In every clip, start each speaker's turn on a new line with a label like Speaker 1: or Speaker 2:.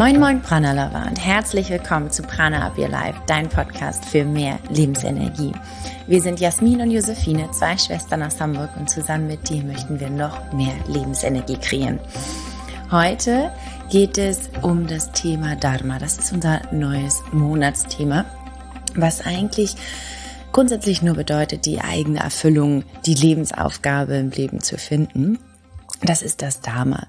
Speaker 1: Moin Moin Prana Lover und herzlich willkommen zu Prana Up Your Life, dein Podcast für mehr Lebensenergie. Wir sind Jasmin und Josephine, zwei Schwestern aus Hamburg und zusammen mit dir möchten wir noch mehr Lebensenergie kreieren. Heute geht es um das Thema Dharma. Das ist unser neues Monatsthema, was eigentlich grundsätzlich nur bedeutet, die eigene Erfüllung, die Lebensaufgabe im Leben zu finden. Das ist das Dharma.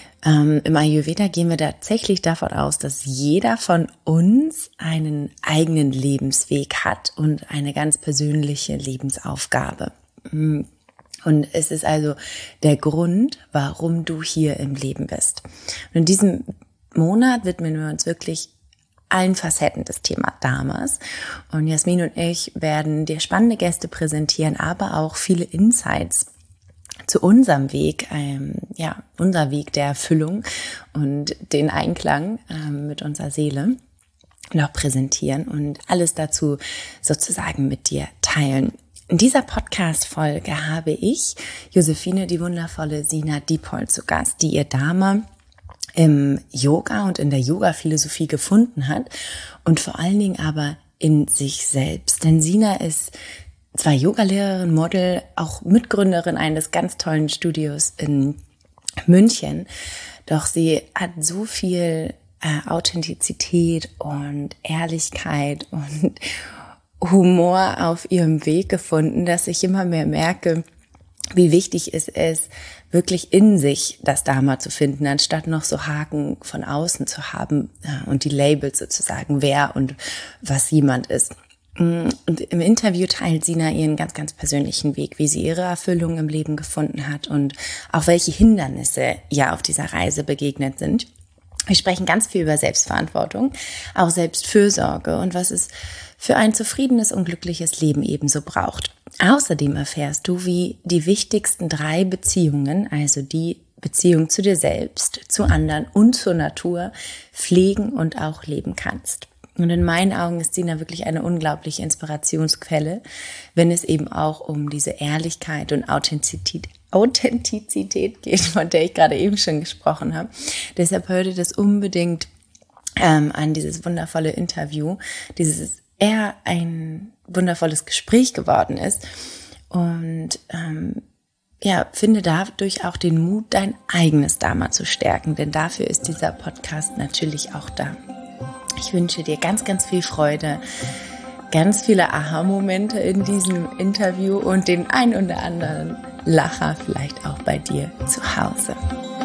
Speaker 1: Im Ayurveda gehen wir tatsächlich davon aus, dass jeder von uns einen eigenen Lebensweg hat und eine ganz persönliche Lebensaufgabe. Und es ist also der Grund, warum du hier im Leben bist. Und in diesem Monat widmen wir uns wirklich allen Facetten des Thema Dharmas. Und Jasmin und ich werden dir spannende Gäste präsentieren, aber auch viele Insights zu unserem Weg, unser Weg der Erfüllung und den Einklang mit unserer Seele noch präsentieren und alles dazu sozusagen mit dir teilen. In dieser Podcast-Folge habe ich Josephine, die wundervolle Sina Dippold zu Gast, die ihr Dharma im Yoga und in der Yoga-Philosophie gefunden hat und vor allen Dingen aber in sich selbst. Denn Sina ist zwar Yogalehrerin, Model, auch Mitgründerin eines ganz tollen Studios in München, doch sie hat so viel Authentizität und Ehrlichkeit und Humor auf ihrem Weg gefunden, dass ich immer mehr merke, wie wichtig es ist, wirklich in sich das Dharma zu finden, anstatt noch so Haken von außen zu haben und die Labels sozusagen, wer und was jemand ist. Und im Interview teilt Sina ihren ganz, ganz persönlichen Weg, wie sie ihre Erfüllung im Leben gefunden hat und auch welche Hindernisse ihr auf dieser Reise begegnet sind. Wir sprechen ganz viel über Selbstverantwortung, auch Selbstfürsorge und was es für ein zufriedenes und glückliches Leben ebenso braucht. Außerdem erfährst du, wie die wichtigsten 3 Beziehungen, also die Beziehung zu dir selbst, zu anderen und zur Natur, pflegen und auch leben kannst. Und in meinen Augen ist Sina wirklich eine unglaubliche Inspirationsquelle, wenn es eben auch um diese Ehrlichkeit und Authentizität geht, von der ich gerade eben schon gesprochen habe. Deshalb hör dir das unbedingt an dieses wundervolle Interview, dieses eher ein wundervolles Gespräch geworden ist. Und finde dadurch auch den Mut, dein eigenes Dharma zu stärken, denn dafür ist dieser Podcast natürlich auch da. Ich wünsche dir ganz, ganz viel Freude, ganz viele Aha-Momente in diesem Interview und den ein oder anderen Lacher vielleicht auch bei dir zu Hause.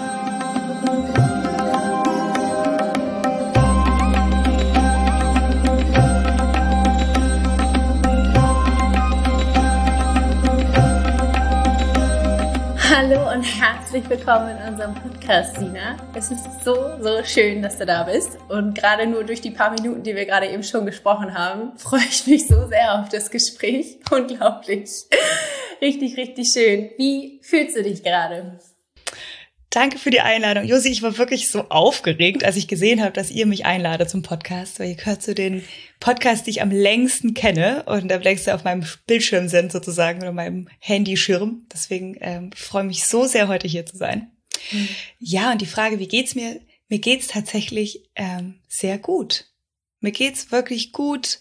Speaker 1: Hallo und herzlich willkommen in unserem Podcast, Sina. Es ist so schön, dass du da bist. Und gerade nur durch die paar Minuten, die wir gerade eben schon gesprochen haben, freue ich mich so sehr auf das Gespräch. Unglaublich. Richtig, richtig schön. Wie fühlst du dich gerade?
Speaker 2: Danke für die Einladung. Josi, ich war wirklich so aufgeregt, als ich gesehen habe, dass ihr mich einladet zum Podcast, weil ihr gehört zu den Podcasts, die ich am längsten kenne und am längsten auf meinem Bildschirm sind sozusagen oder meinem Handyschirm. Deswegen freue mich so sehr, heute hier zu sein. Mhm. Ja, und die Frage, wie geht's mir? Mir geht's tatsächlich sehr gut. Mir geht's wirklich gut,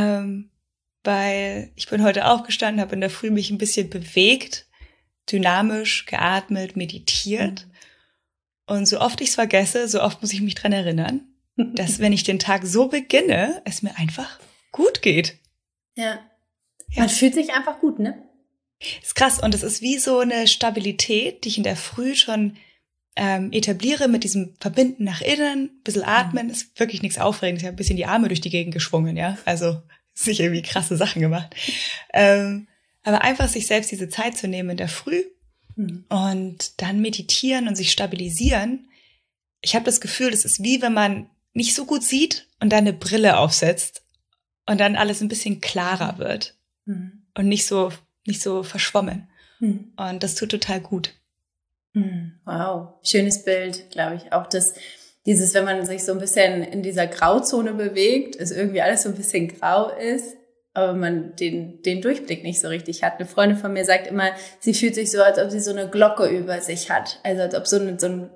Speaker 2: weil ich bin heute aufgestanden, habe in der Früh mich ein bisschen bewegt, dynamisch geatmet, meditiert. Und so oft ich es vergesse, so oft muss ich mich dran erinnern, dass wenn ich den Tag so beginne, es mir einfach gut geht.
Speaker 1: Ja. Man fühlt sich einfach gut, ne?
Speaker 2: Ist krass. Und es ist wie so eine Stabilität, die ich in der Früh schon etabliere mit diesem Verbinden nach innen, ein bisschen atmen, ist wirklich nichts Aufregendes. Ich habe ein bisschen die Arme durch die Gegend geschwungen, ja. Also ist nicht irgendwie krasse Sachen gemacht. Aber einfach sich selbst diese Zeit zu nehmen in der Früh und dann meditieren und sich stabilisieren. Ich habe das Gefühl, das ist wie wenn man nicht so gut sieht und dann eine Brille aufsetzt und dann alles ein bisschen klarer wird und nicht so verschwommen. Und das tut total gut.
Speaker 1: Wow, schönes Bild, glaube ich. Auch dieses, wenn man sich so ein bisschen in dieser Grauzone bewegt, ist irgendwie alles so ein bisschen grau ist, aber man den Durchblick nicht so richtig hat. Eine Freundin von mir sagt immer, sie fühlt sich so, als ob sie so eine Glocke über sich hat. Also als ob so ein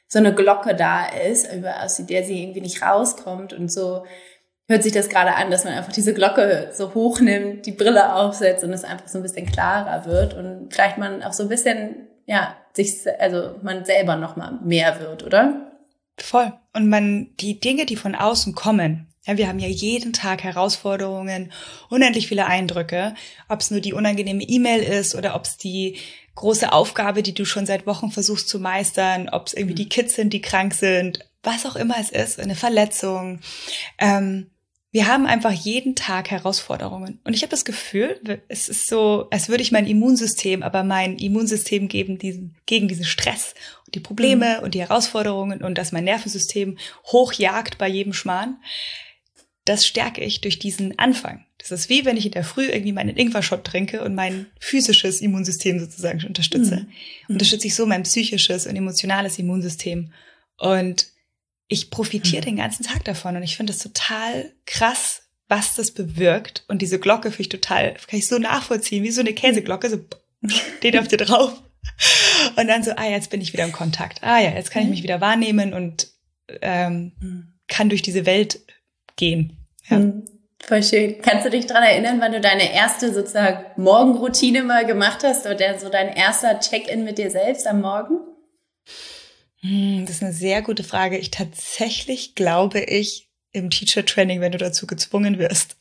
Speaker 1: so eine Glocke da ist, aus der sie irgendwie nicht rauskommt. Und so hört sich das gerade an, dass man einfach diese Glocke so hochnimmt, die Brille aufsetzt und es einfach so ein bisschen klarer wird und vielleicht man auch so ein bisschen, man selber noch mal mehr wird, oder?
Speaker 2: Voll. Und die Dinge, die von außen kommen, ja, wir haben ja jeden Tag Herausforderungen, unendlich viele Eindrücke, ob es nur die unangenehme E-Mail ist oder ob es die große Aufgabe, die du schon seit Wochen versuchst zu meistern, ob es irgendwie die Kids sind, die krank sind, was auch immer es ist, eine Verletzung. Wir haben einfach jeden Tag Herausforderungen. Und ich habe das Gefühl, es ist so, als würde ich mein Immunsystem gegen diesen Stress und die Probleme und die Herausforderungen und dass mein Nervensystem hochjagt bei jedem Schmarrn. Das stärke ich durch diesen Anfang. Das ist wie, wenn ich in der Früh irgendwie meinen Ingwer-Shot trinke und mein physisches Immunsystem sozusagen unterstütze. Unterstütze ich so mein psychisches und emotionales Immunsystem. Und ich profitiere den ganzen Tag davon. Und ich finde es total krass, was das bewirkt. Und diese Glocke kann ich so nachvollziehen, wie so eine Käseglocke, so steht auf dir drauf. Und dann so, jetzt bin ich wieder im Kontakt. Jetzt kann ich mich wieder wahrnehmen und kann durch diese Welt gehen. Ja.
Speaker 1: Voll schön. Kannst du dich daran erinnern, wann du deine erste sozusagen Morgenroutine mal gemacht hast oder so dein erster Check-in mit dir selbst am Morgen?
Speaker 2: Das ist eine sehr gute Frage. Tatsächlich glaube ich im Teacher-Training, wenn du dazu gezwungen wirst.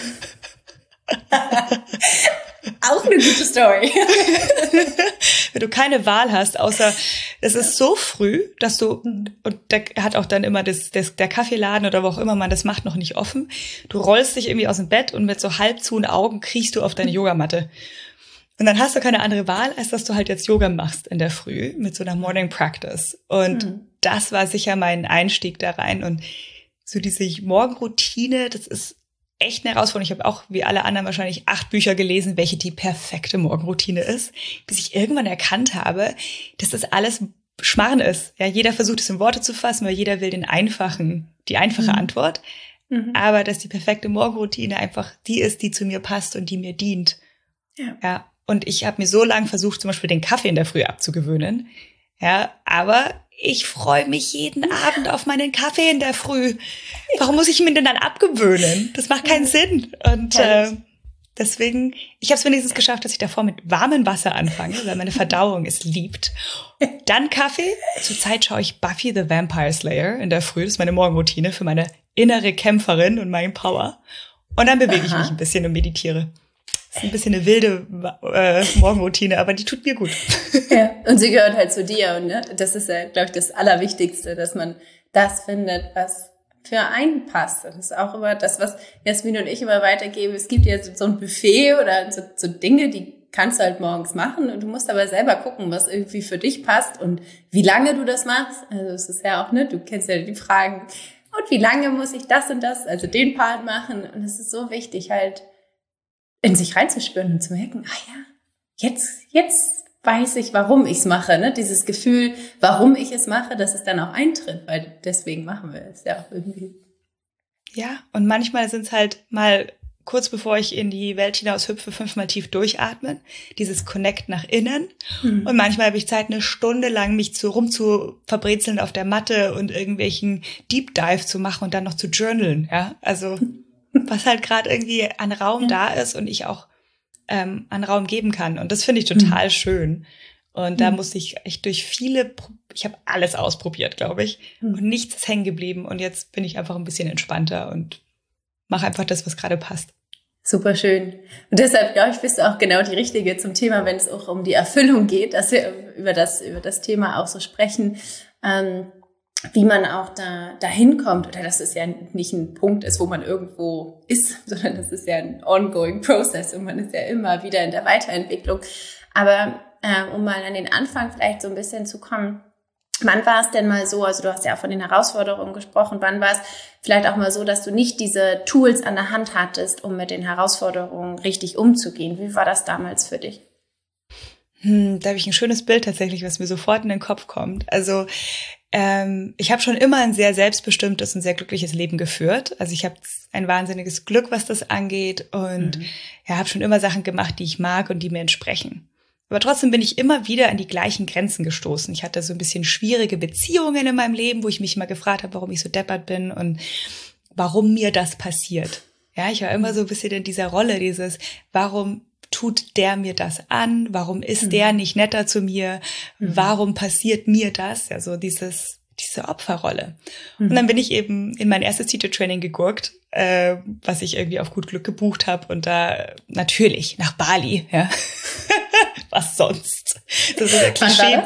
Speaker 1: Auch eine gute Story.
Speaker 2: Wenn du keine Wahl hast, außer es ist so früh, dass du, und da hat auch dann immer der Kaffeeladen oder wo auch immer man das macht, noch nicht offen. Du rollst dich irgendwie aus dem Bett und mit so halb zuen Augen kriechst du auf deine Yogamatte. Und dann hast du keine andere Wahl, als dass du halt jetzt Yoga machst in der Früh mit so einer Morning Practice. Und das war sicher mein Einstieg da rein. Und so diese Morgenroutine, das ist echt eine Herausforderung. Ich habe auch, wie alle anderen, wahrscheinlich 8 Bücher gelesen, welche die perfekte Morgenroutine ist, bis ich irgendwann erkannt habe, dass das alles Schmarrn ist. Ja, jeder versucht es in Worte zu fassen, weil jeder will die einfache Antwort. Aber dass die perfekte Morgenroutine einfach die ist, die zu mir passt und die mir dient. Ja. Und ich habe mir so lange versucht, zum Beispiel den Kaffee in der Früh abzugewöhnen. Ja, aber ich freue mich jeden Abend auf meinen Kaffee in der Früh. Warum muss ich mir den dann abgewöhnen? Das macht keinen Sinn. Und deswegen, ich habe es wenigstens geschafft, dass ich davor mit warmem Wasser anfange, weil meine Verdauung es liebt. Dann Kaffee. Zurzeit schaue ich Buffy the Vampire Slayer in der Früh. Das ist meine Morgenroutine für meine innere Kämpferin und meinen Power. Und dann bewege ich mich ein bisschen und meditiere. Das ist ein bisschen eine wilde Morgenroutine, aber die tut mir gut.
Speaker 1: Ja, und sie gehört halt zu dir. Und das ist ja, glaube ich, das Allerwichtigste, dass man das findet, was für einen passt. Das ist auch immer das, was Jasmin und ich immer weitergeben. Es gibt ja so ein Buffet oder so Dinge, die kannst du halt morgens machen. Und du musst aber selber gucken, was irgendwie für dich passt und wie lange du das machst. Also es ist ja auch, du kennst ja die Fragen, und wie lange muss ich das und das, also den Part machen? Und es ist so wichtig, halt in sich reinzuspüren und zu merken, jetzt weiß ich, warum ich es mache, dieses Gefühl, warum ich es mache, dass es dann auch eintritt, weil deswegen machen wir es ja auch irgendwie.
Speaker 2: Ja, und manchmal sind es halt mal kurz bevor ich in die Welt hinaus hüpfe, 5-mal tief durchatmen, dieses Connect nach innen. Und manchmal habe ich Zeit, eine Stunde lang mich rumzuverbrezeln auf der Matte und irgendwelchen Deep Dive zu machen und dann noch zu journalen, ja, also was halt gerade irgendwie an Raum da ist und ich auch an Raum geben kann. Und das finde ich total schön. Und da musste ich echt ich habe alles ausprobiert, glaube ich. Und nichts ist hängen geblieben. Und jetzt bin ich einfach ein bisschen entspannter und mache einfach das, was gerade passt.
Speaker 1: Super schön. Und deshalb, glaube ich, bist du auch genau die Richtige zum Thema, wenn es auch um die Erfüllung geht, dass wir über das Thema auch so sprechen, wie man auch dahin kommt, oder dass es ja nicht ein Punkt ist, wo man irgendwo ist, sondern das ist ja ein ongoing process und man ist ja immer wieder in der Weiterentwicklung. Aber um mal an den Anfang vielleicht so ein bisschen zu kommen, wann war es denn mal so, also du hast ja auch von den Herausforderungen gesprochen, wann war es vielleicht auch mal so, dass du nicht diese Tools an der Hand hattest, um mit den Herausforderungen richtig umzugehen? Wie war das damals für dich?
Speaker 2: Da habe ich ein schönes Bild tatsächlich, was mir sofort in den Kopf kommt. Also ich habe schon immer ein sehr selbstbestimmtes und sehr glückliches Leben geführt. Also ich habe ein wahnsinniges Glück, was das angeht und habe schon immer Sachen gemacht, die ich mag und die mir entsprechen. Aber trotzdem bin ich immer wieder an die gleichen Grenzen gestoßen. Ich hatte so ein bisschen schwierige Beziehungen in meinem Leben, wo ich mich mal gefragt habe, warum ich so deppert bin und warum mir das passiert. Ja, ich war immer so ein bisschen in dieser Rolle, warum tut der mir das an? Warum ist der nicht netter zu mir? Warum passiert mir das? Ja, so diese Opferrolle. Und dann bin ich eben in mein erstes Teacher-Training gegurkt, was ich irgendwie auf gut Glück gebucht habe und da natürlich nach Bali, ja. Was sonst? Das ist ja Klischee.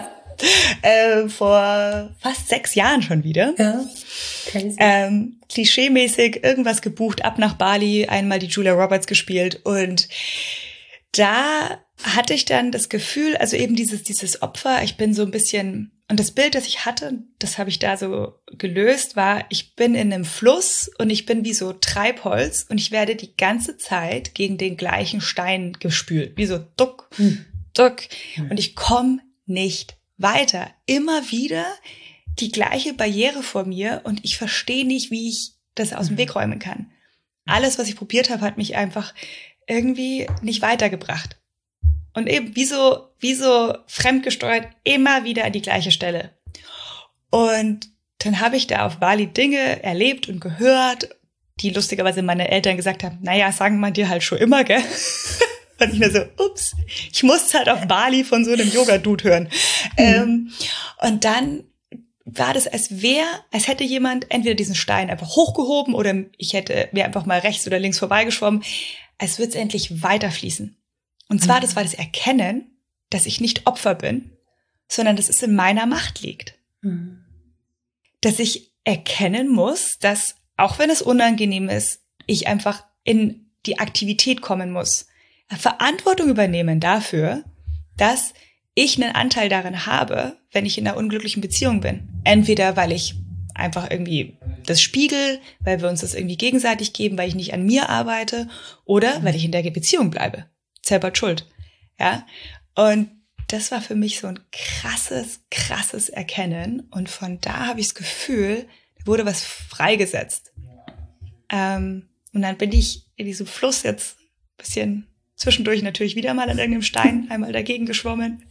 Speaker 2: Vor fast 6 Jahren schon wieder. Ja. Klischeemäßig irgendwas gebucht, ab nach Bali, einmal die Julia Roberts gespielt und da hatte ich dann das Gefühl, also eben dieses Opfer, ich bin so ein bisschen, und das Bild, das ich hatte, das habe ich da so gelöst, war, ich bin in einem Fluss und ich bin wie so Treibholz und ich werde die ganze Zeit gegen den gleichen Stein gespült, wie so duck, duck, und ich komme nicht weiter. Immer wieder die gleiche Barriere vor mir und ich verstehe nicht, wie ich das aus dem Weg räumen kann. Alles, was ich probiert habe, hat mich einfach irgendwie nicht weitergebracht. Und eben wie so fremdgesteuert immer wieder an die gleiche Stelle. Und dann habe ich da auf Bali Dinge erlebt und gehört, die lustigerweise meine Eltern gesagt haben, naja, sagen wir dir halt schon immer, gell? Und ich mir so, ups, ich muss halt auf Bali von so einem Yoga-Dude hören. Und dann war das, als hätte jemand entweder diesen Stein einfach hochgehoben oder wäre einfach mal rechts oder links vorbeigeschwommen, als würde es endlich weiterfließen. Und zwar, das war das Erkennen, dass ich nicht Opfer bin, sondern dass es in meiner Macht liegt. Dass ich erkennen muss, dass, auch wenn es unangenehm ist, ich einfach in die Aktivität kommen muss. Verantwortung übernehmen dafür, dass ich einen Anteil darin habe, wenn ich in einer unglücklichen Beziehung bin. Entweder, weil ich einfach irgendwie das spiegel, weil wir uns das irgendwie gegenseitig geben, weil ich nicht an mir arbeite oder weil ich in der Beziehung bleibe. Selber schuld. Ja. Und das war für mich so ein krasses Erkennen. Und von da habe ich das Gefühl, da wurde was freigesetzt. Und dann bin ich in diesem Fluss jetzt ein bisschen zwischendurch natürlich wieder mal an irgendeinem Stein einmal dagegen geschwommen.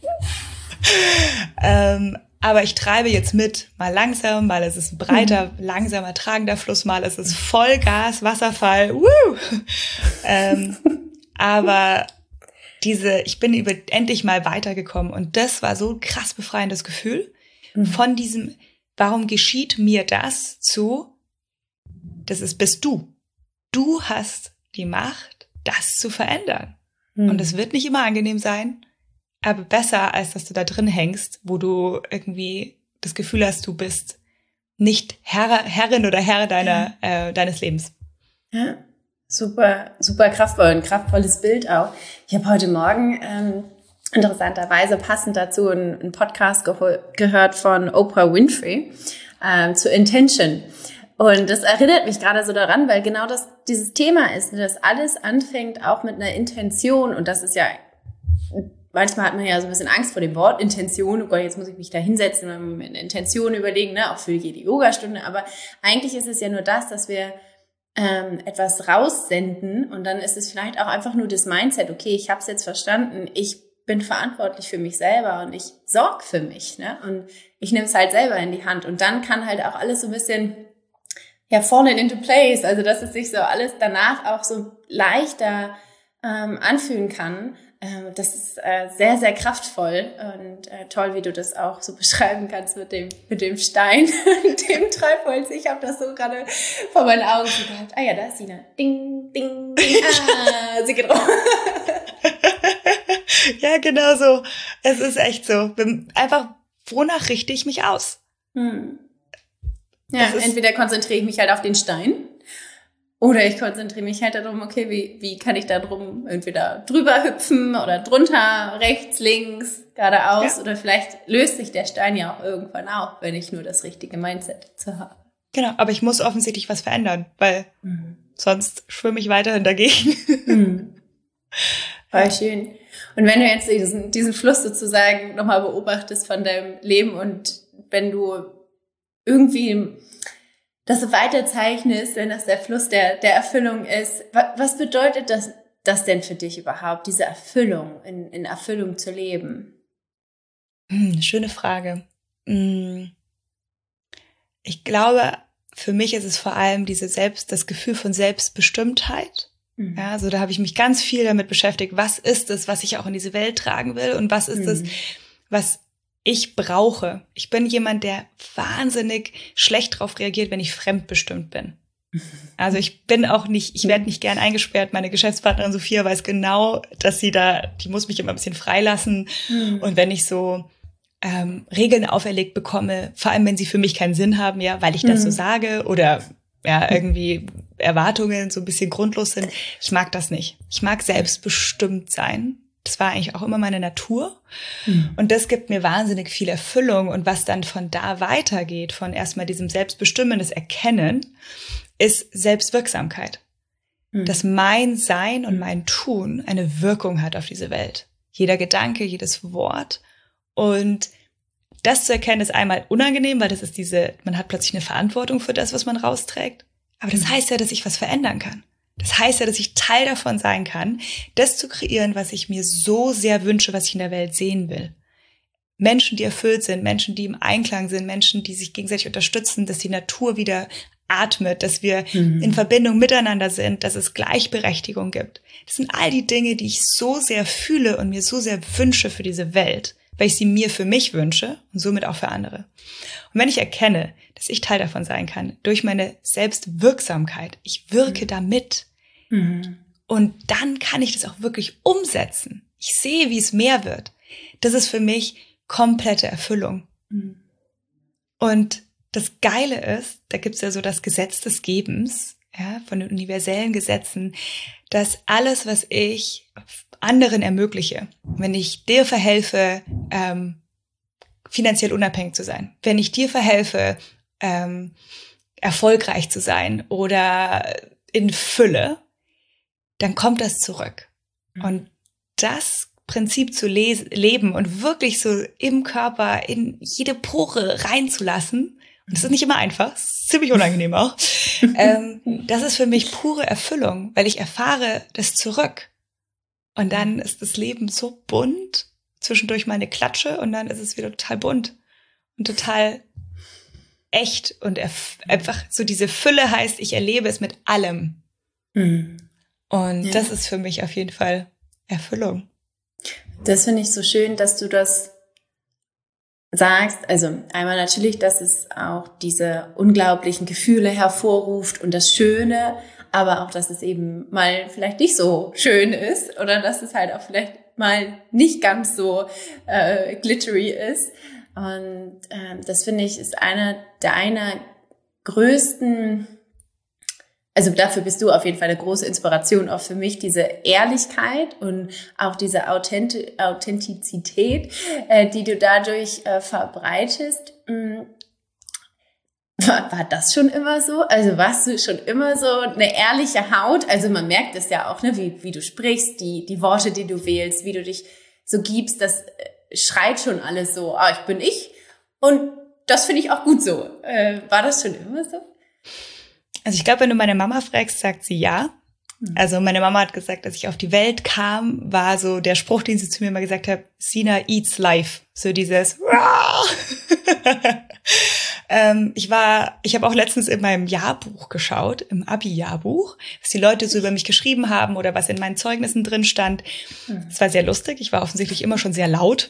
Speaker 2: Aber ich treibe jetzt mit, mal langsam, mal ist es ein breiter, langsamer, tragender Fluss, mal ist es Vollgas, Wasserfall. Aber ich bin endlich mal weitergekommen und das war so ein krass befreiendes Gefühl von diesem, warum geschieht mir das bist du. Du hast die Macht, das zu verändern. Und es wird nicht immer angenehm sein, aber besser, als dass du da drin hängst, wo du irgendwie das Gefühl hast, du bist nicht Herrin oder Herr deines Lebens.
Speaker 1: Ja, super, super kraftvoll, ein kraftvolles Bild auch. Ich habe heute Morgen interessanterweise passend dazu einen Podcast gehört von Oprah Winfrey zu Intention. Und das erinnert mich gerade so daran, weil genau dieses Thema ist, dass alles anfängt auch mit einer Intention. Und das ist ja, manchmal hat man ja so ein bisschen Angst vor dem Wort Intention. Oh Gott, jetzt muss ich mich da hinsetzen und mir eine Intention überlegen, ne, auch für jede Yogastunde. Aber eigentlich ist es ja nur das, dass wir etwas raussenden. Und dann ist es vielleicht auch einfach nur das Mindset, okay, ich habe es jetzt verstanden, ich bin verantwortlich für mich selber und ich sorge für mich. Ne? Und ich nehme es halt selber in die Hand. Und dann kann halt auch alles so ein bisschen fallen into place, also dass es sich so alles danach auch so leichter anfühlen kann. Das ist sehr, sehr kraftvoll und toll, wie du das auch so beschreiben kannst mit dem Stein und dem Treibholz. Ich habe das so gerade vor meinen Augen gehabt. Ah ja, da ist Sina. Ding, ding, ding. Ah, sie geht raus.
Speaker 2: Ja, genau so. Es ist echt so. Einfach, wonach richte ich mich aus?
Speaker 1: Ja, entweder konzentriere ich mich halt auf den Stein oder ich konzentriere mich halt darum, okay, wie kann ich da drum entweder drüber hüpfen oder drunter, rechts, links, geradeaus, oder vielleicht löst sich der Stein ja auch irgendwann auf, wenn ich nur das richtige Mindset dazu habe.
Speaker 2: Genau, aber ich muss offensichtlich was verändern, weil sonst schwimme ich weiterhin dagegen.
Speaker 1: Voll schön. Und wenn du jetzt diesen Fluss sozusagen nochmal beobachtest von deinem Leben und wenn du irgendwie das so weiterzeichnest, wenn das der Fluss der Erfüllung ist, was bedeutet das das denn für dich überhaupt, diese Erfüllung, in Erfüllung zu leben?
Speaker 2: Schöne Frage. Ich glaube, für mich ist es vor allem das Gefühl von Selbstbestimmtheit. Ja, also da habe ich mich ganz viel damit beschäftigt, was ist es, was ich auch in diese Welt tragen will und was ist es, was ich brauche. Ich bin jemand, der wahnsinnig schlecht drauf reagiert, wenn ich fremdbestimmt bin. Also ich werde nicht gern eingesperrt. Meine Geschäftspartnerin Sophia weiß genau, dass die muss mich immer ein bisschen freilassen. Und wenn ich so Regeln auferlegt bekomme, vor allem wenn sie für mich keinen Sinn haben, ja, weil ich das so sage oder ja, irgendwie Erwartungen so ein bisschen grundlos sind. Ich mag das nicht. Ich mag selbstbestimmt sein. Das war eigentlich auch immer meine Natur. Und das gibt mir wahnsinnig viel Erfüllung. Und was dann von da weitergeht, von erstmal diesem Selbstbestimmen, das Erkennen, ist Selbstwirksamkeit. Dass mein Sein und mein Tun eine Wirkung hat auf diese Welt. Jeder Gedanke, jedes Wort. Und das zu erkennen ist einmal unangenehm, weil das ist man hat plötzlich eine Verantwortung für das, was man rausträgt. Aber das heißt ja, dass ich was verändern kann. Das heißt ja, dass ich Teil davon sein kann, das zu kreieren, was ich mir so sehr wünsche, was ich in der Welt sehen will. Menschen, die erfüllt sind, Menschen, die im Einklang sind, Menschen, die sich gegenseitig unterstützen, dass die Natur wieder atmet, dass wir in Verbindung miteinander sind, dass es Gleichberechtigung gibt. Das sind all die Dinge, die ich so sehr fühle und mir so sehr wünsche für diese Welt, weil ich sie mir für mich wünsche und somit auch für andere. Und wenn ich erkenne, dass ich Teil davon sein kann, durch meine Selbstwirksamkeit, ich wirke damit, und dann kann ich das auch wirklich umsetzen. Ich sehe, wie es mehr wird. Das ist für mich komplette Erfüllung. Und das Geile ist, da gibt's ja so das Gesetz des Gebens, ja, von den universellen Gesetzen, dass alles, was ich anderen ermögliche, wenn ich dir verhelfe, finanziell unabhängig zu sein, wenn ich dir verhelfe, erfolgreich zu sein oder in Fülle, dann kommt das zurück. Und das Prinzip zu leben und wirklich so im Körper in jede Pore reinzulassen, und das ist nicht immer einfach, ist ziemlich unangenehm auch, das ist für mich pure Erfüllung, weil ich erfahre das zurück. Und dann ist das Leben so bunt, zwischendurch mal eine Klatsche und dann ist es wieder total bunt und total echt und einfach so diese Fülle heißt, ich erlebe es mit allem. Und das ist für mich auf jeden Fall Erfüllung.
Speaker 1: Das finde ich so schön, dass du das sagst. Also einmal natürlich, dass es auch diese unglaublichen Gefühle hervorruft und das Schöne, aber auch, dass es eben mal vielleicht nicht so schön ist oder dass es halt auch vielleicht mal nicht ganz so glittery ist. Und das finde ich ist einer deiner größten, also dafür bist du auf jeden Fall eine große Inspiration auch für mich, diese Ehrlichkeit und auch diese Authentizität, die du dadurch verbreitest. War das schon immer so? Also warst du schon immer so eine ehrliche Haut? Also man merkt es ja auch, ne, wie du sprichst, die Worte, die du wählst, wie du dich so gibst, das schreit schon alles so, ich bin ich und das finde ich auch gut so. War das schon immer so?
Speaker 2: Also ich glaube, wenn du meine Mama fragst, sagt sie ja. Also meine Mama hat gesagt, als ich auf die Welt kam, war so der Spruch, den sie zu mir immer gesagt hat, Sina eats life. So dieses ich habe auch letztens in meinem Jahrbuch geschaut, im Abi-Jahrbuch, was die Leute so über mich geschrieben haben oder was in meinen Zeugnissen drin stand. Es war sehr lustig. Ich war offensichtlich immer schon sehr laut.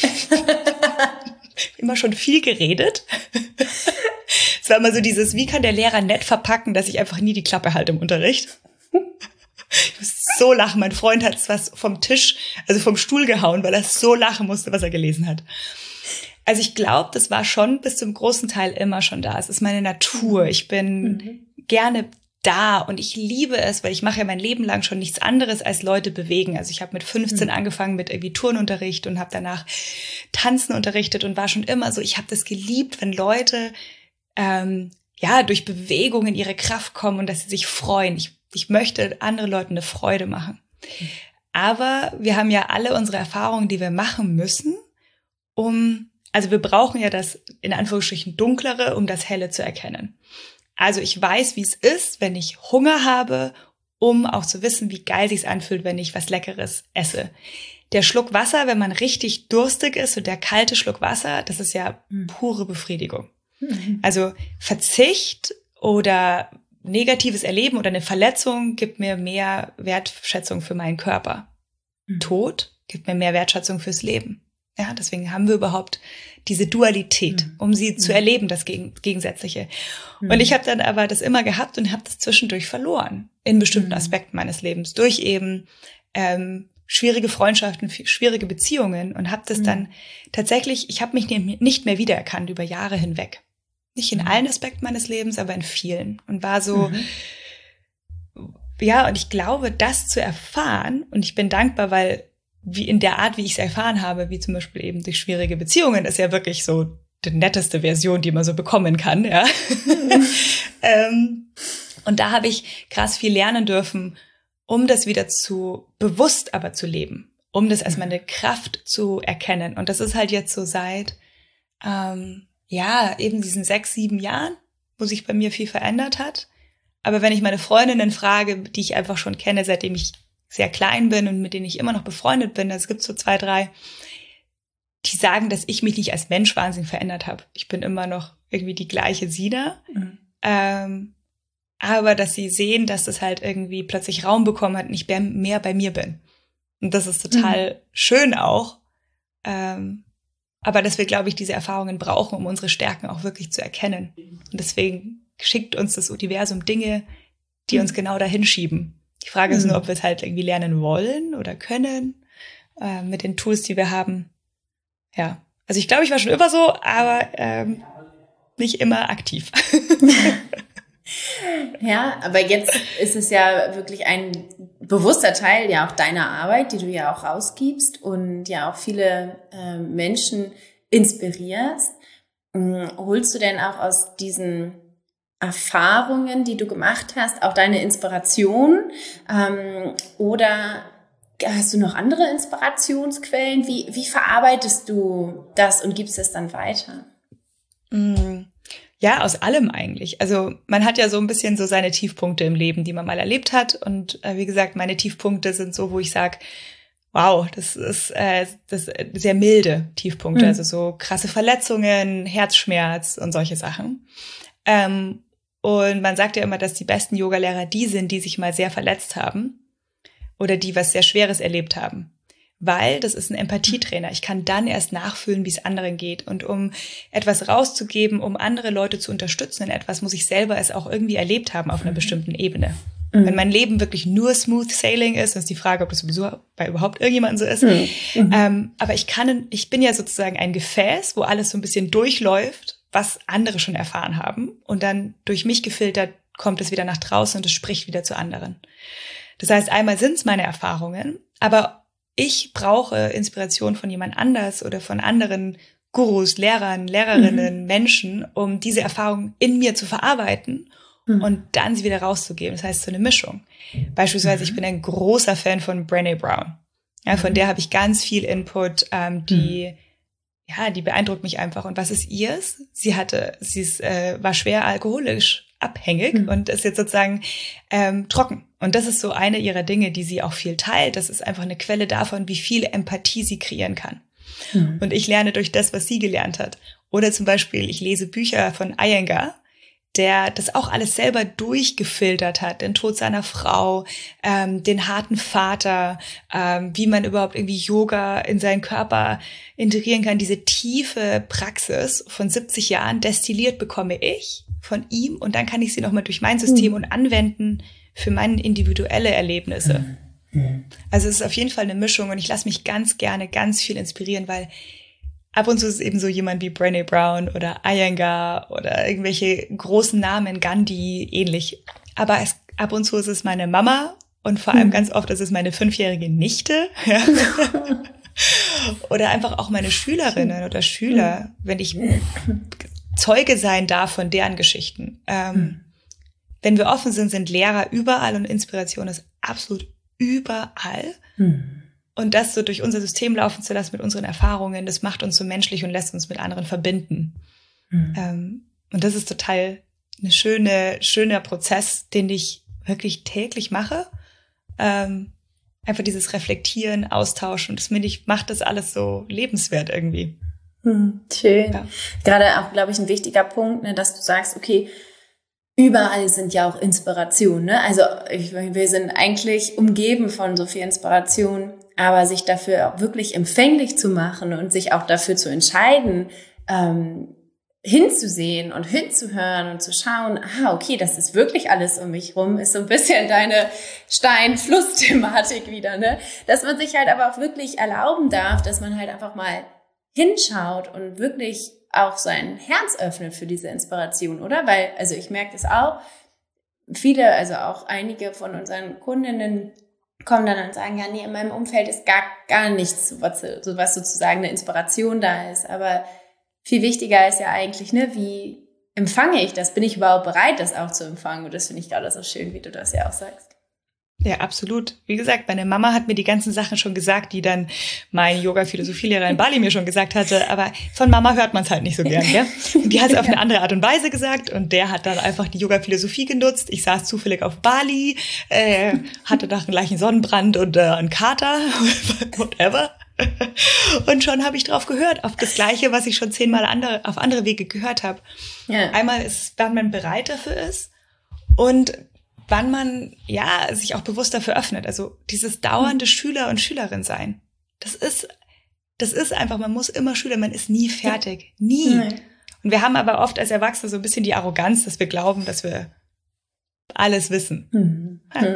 Speaker 2: Immer schon viel geredet. Es war immer so dieses, wie kann der Lehrer nett verpacken, dass ich einfach nie die Klappe halte im Unterricht? Ich musste so lachen. Mein Freund hat was vom Tisch, also vom Stuhl gehauen, weil er so lachen musste, was er gelesen hat. Also ich glaube, das war schon bis zum großen Teil immer schon da. Es ist meine Natur. Ich bin gerne da und ich liebe es, weil ich mache ja mein Leben lang schon nichts anderes als Leute bewegen. Also ich habe mit 15 angefangen mit irgendwie Turnunterricht und habe danach Tanzen unterrichtet und war schon immer so, ich habe das geliebt, wenn Leute durch Bewegung in ihre Kraft kommen und dass sie sich freuen. Ich möchte anderen Leuten eine Freude machen. Aber wir haben ja alle unsere Erfahrungen, die wir machen müssen, also wir brauchen ja das, in Anführungsstrichen, Dunklere, um das Helle zu erkennen. Also ich weiß, wie es ist, wenn ich Hunger habe um auch zu wissen, wie geil sich's anfühlt, wenn ich was Leckeres esse. Der Schluck Wasser, wenn man richtig durstig ist, und der kalte Schluck Wasser, das ist ja pure Befriedigung. Also Verzicht oder negatives Erleben oder eine Verletzung gibt mir mehr Wertschätzung für meinen Körper. Tod gibt mir mehr Wertschätzung fürs Leben. Ja, deswegen haben wir überhaupt diese Dualität, um sie zu erleben, das Gegensätzliche. Und ich habe dann aber das immer gehabt und habe das zwischendurch verloren in bestimmten Aspekten meines Lebens, durch eben schwierige Freundschaften, schwierige Beziehungen, und habe das dann tatsächlich, ich habe mich nicht mehr wiedererkannt über Jahre hinweg. Nicht in allen Aspekten meines Lebens, aber in vielen. Und war so, ja, und ich glaube, das zu erfahren, und ich bin dankbar, weil wie in der Art, wie ich es erfahren habe, wie zum Beispiel eben durch schwierige Beziehungen, ist ja wirklich so die netteste Version, die man so bekommen kann, ja. Und da habe ich krass viel lernen dürfen, um das wieder bewusst aber zu leben, um das als meine Kraft zu erkennen. Und das ist halt jetzt so seit, eben diesen 6, 7 Jahren, wo sich bei mir viel verändert hat. Aber wenn ich meine Freundinnen frage, die ich einfach schon kenne, seitdem ich sehr klein bin und mit denen ich immer noch befreundet bin, es gibt so 2, 3, die sagen, dass ich mich nicht als Mensch wahnsinnig verändert habe. Ich bin immer noch irgendwie die gleiche Sina. Aber dass sie sehen, dass das halt irgendwie plötzlich Raum bekommen hat und ich mehr bei mir bin. Und das ist total schön auch. Aber dass wir, glaube ich, diese Erfahrungen brauchen, um unsere Stärken auch wirklich zu erkennen. Und deswegen schickt uns das Universum Dinge, die uns genau dahin schieben. Die Frage ist nur, ob wir es halt irgendwie lernen wollen oder können, mit den Tools, die wir haben. Ja, also ich glaube, ich war schon immer so, aber nicht immer aktiv.
Speaker 1: Ja, aber jetzt ist es ja wirklich ein bewusster Teil ja auch deiner Arbeit, die du ja auch rausgibst und ja auch viele Menschen inspirierst. Holst du denn auch aus diesen Erfahrungen, die du gemacht hast, auch deine Inspiration? Oder hast du noch andere Inspirationsquellen? Wie verarbeitest du das und gibst es dann weiter?
Speaker 2: Ja, aus allem eigentlich. Also man hat ja so ein bisschen so seine Tiefpunkte im Leben, die man mal erlebt hat. Und wie gesagt, meine Tiefpunkte sind so, wo ich sage, wow, das ist sehr milde Tiefpunkte. Also so krasse Verletzungen, Herzschmerz und solche Sachen. Und man sagt ja immer, dass die besten Yogalehrer die sind, die sich mal sehr verletzt haben oder die was sehr Schweres erlebt haben. Weil das ist ein Empathietrainer. Ich kann dann erst nachfühlen, wie es anderen geht. Und um etwas rauszugeben, um andere Leute zu unterstützen in etwas, muss ich selber es auch irgendwie erlebt haben auf einer bestimmten Ebene. Wenn mein Leben wirklich nur smooth sailing ist, ist die Frage, ob das sowieso bei überhaupt irgendjemandem so ist. Aber ich bin ja sozusagen ein Gefäß, wo alles so ein bisschen durchläuft, was andere schon erfahren haben. Und dann durch mich gefiltert kommt es wieder nach draußen und es spricht wieder zu anderen. Das heißt, einmal sind es meine Erfahrungen, aber ich brauche Inspiration von jemand anders oder von anderen Gurus, Lehrern, Lehrerinnen, Menschen, um diese Erfahrung in mir zu verarbeiten und dann sie wieder rauszugeben. Das heißt, so eine Mischung. Beispielsweise, ich bin ein großer Fan von Brené Brown. Ja, von der habe ich ganz viel Input, die beeindruckt mich einfach. Und was ist ihrs? Sie war schwer alkoholisch abhängig und ist jetzt sozusagen trocken. Und das ist so eine ihrer Dinge, die sie auch viel teilt. Das ist einfach eine Quelle davon, wie viel Empathie sie kreieren kann. Und ich lerne durch das, was sie gelernt hat. Oder zum Beispiel, ich lese Bücher von Iyengar, der das auch alles selber durchgefiltert hat, den Tod seiner Frau, den harten Vater, wie man überhaupt irgendwie Yoga in seinen Körper integrieren kann. Diese tiefe Praxis von 70 Jahren destilliert bekomme ich von ihm und dann kann ich sie nochmal durch mein System und anwenden für meine individuelle Erlebnisse. Also es ist auf jeden Fall eine Mischung und ich lasse mich ganz gerne ganz viel inspirieren, weil ab und zu ist es eben so jemand wie Brené Brown oder Iyengar oder irgendwelche großen Namen, Gandhi, ähnlich. Aber ab und zu ist es meine Mama und vor allem ganz oft ist es meine 5-jährige Nichte. Ja. Oder einfach auch meine Schülerinnen oder Schüler, wenn ich Zeuge sein darf von deren Geschichten. Wenn wir offen sind, sind Lehrer überall und Inspiration ist absolut überall. Und das so durch unser System laufen zu lassen mit unseren Erfahrungen, das macht uns so menschlich und lässt uns mit anderen verbinden. Und das ist total ein schöner Prozess, den ich wirklich täglich mache. Einfach dieses Reflektieren, Austauschen. Und das macht das alles so lebenswert irgendwie.
Speaker 1: Schön. Ja. Gerade auch, glaube ich, ein wichtiger Punkt, ne, dass du sagst, okay, überall sind ja auch Inspirationen. Ne? Also wir sind eigentlich umgeben von so viel Inspiration, aber sich dafür auch wirklich empfänglich zu machen und sich auch dafür zu entscheiden, hinzusehen und hinzuhören und zu schauen, okay, das ist wirklich alles um mich rum, ist so ein bisschen deine Stein-Fluss-Thematik wieder, ne? Dass man sich halt aber auch wirklich erlauben darf, dass man halt einfach mal hinschaut und wirklich auch sein Herz öffnet für diese Inspiration, oder? Weil, also ich merke das auch, viele, also auch einige von unseren Kundinnen kommen dann und sagen, ja, nee, in meinem Umfeld ist gar nichts, was sozusagen eine Inspiration da ist, aber viel wichtiger ist ja eigentlich, ne, wie empfange ich das? Bin ich überhaupt bereit, das auch zu empfangen? Und das finde ich gerade so schön, wie du das ja auch sagst.
Speaker 2: Ja, absolut. Wie gesagt, meine Mama hat mir die ganzen Sachen schon gesagt, die dann mein Yoga-Philosophielehrer in Bali mir schon gesagt hatte. Aber von Mama hört man es halt nicht so gern, gell? Die hat es auf eine andere Art und Weise gesagt und der hat dann einfach die Yoga-Philosophie genutzt. Ich saß zufällig auf Bali, hatte nach dem gleichen Sonnenbrand und einen Kater, whatever. Und schon habe ich drauf gehört, auf das Gleiche, was ich schon 10-mal auf andere Wege gehört habe. Ja. Einmal ist, wann man bereit dafür ist und wann man sich auch bewusst dafür öffnet. Also dieses dauernde Schüler und Schülerin sein. Das ist einfach, man muss immer Schüler, man ist nie fertig. Nie. Nein. Und wir haben aber oft als Erwachsene so ein bisschen die Arroganz, dass wir glauben, dass wir alles wissen.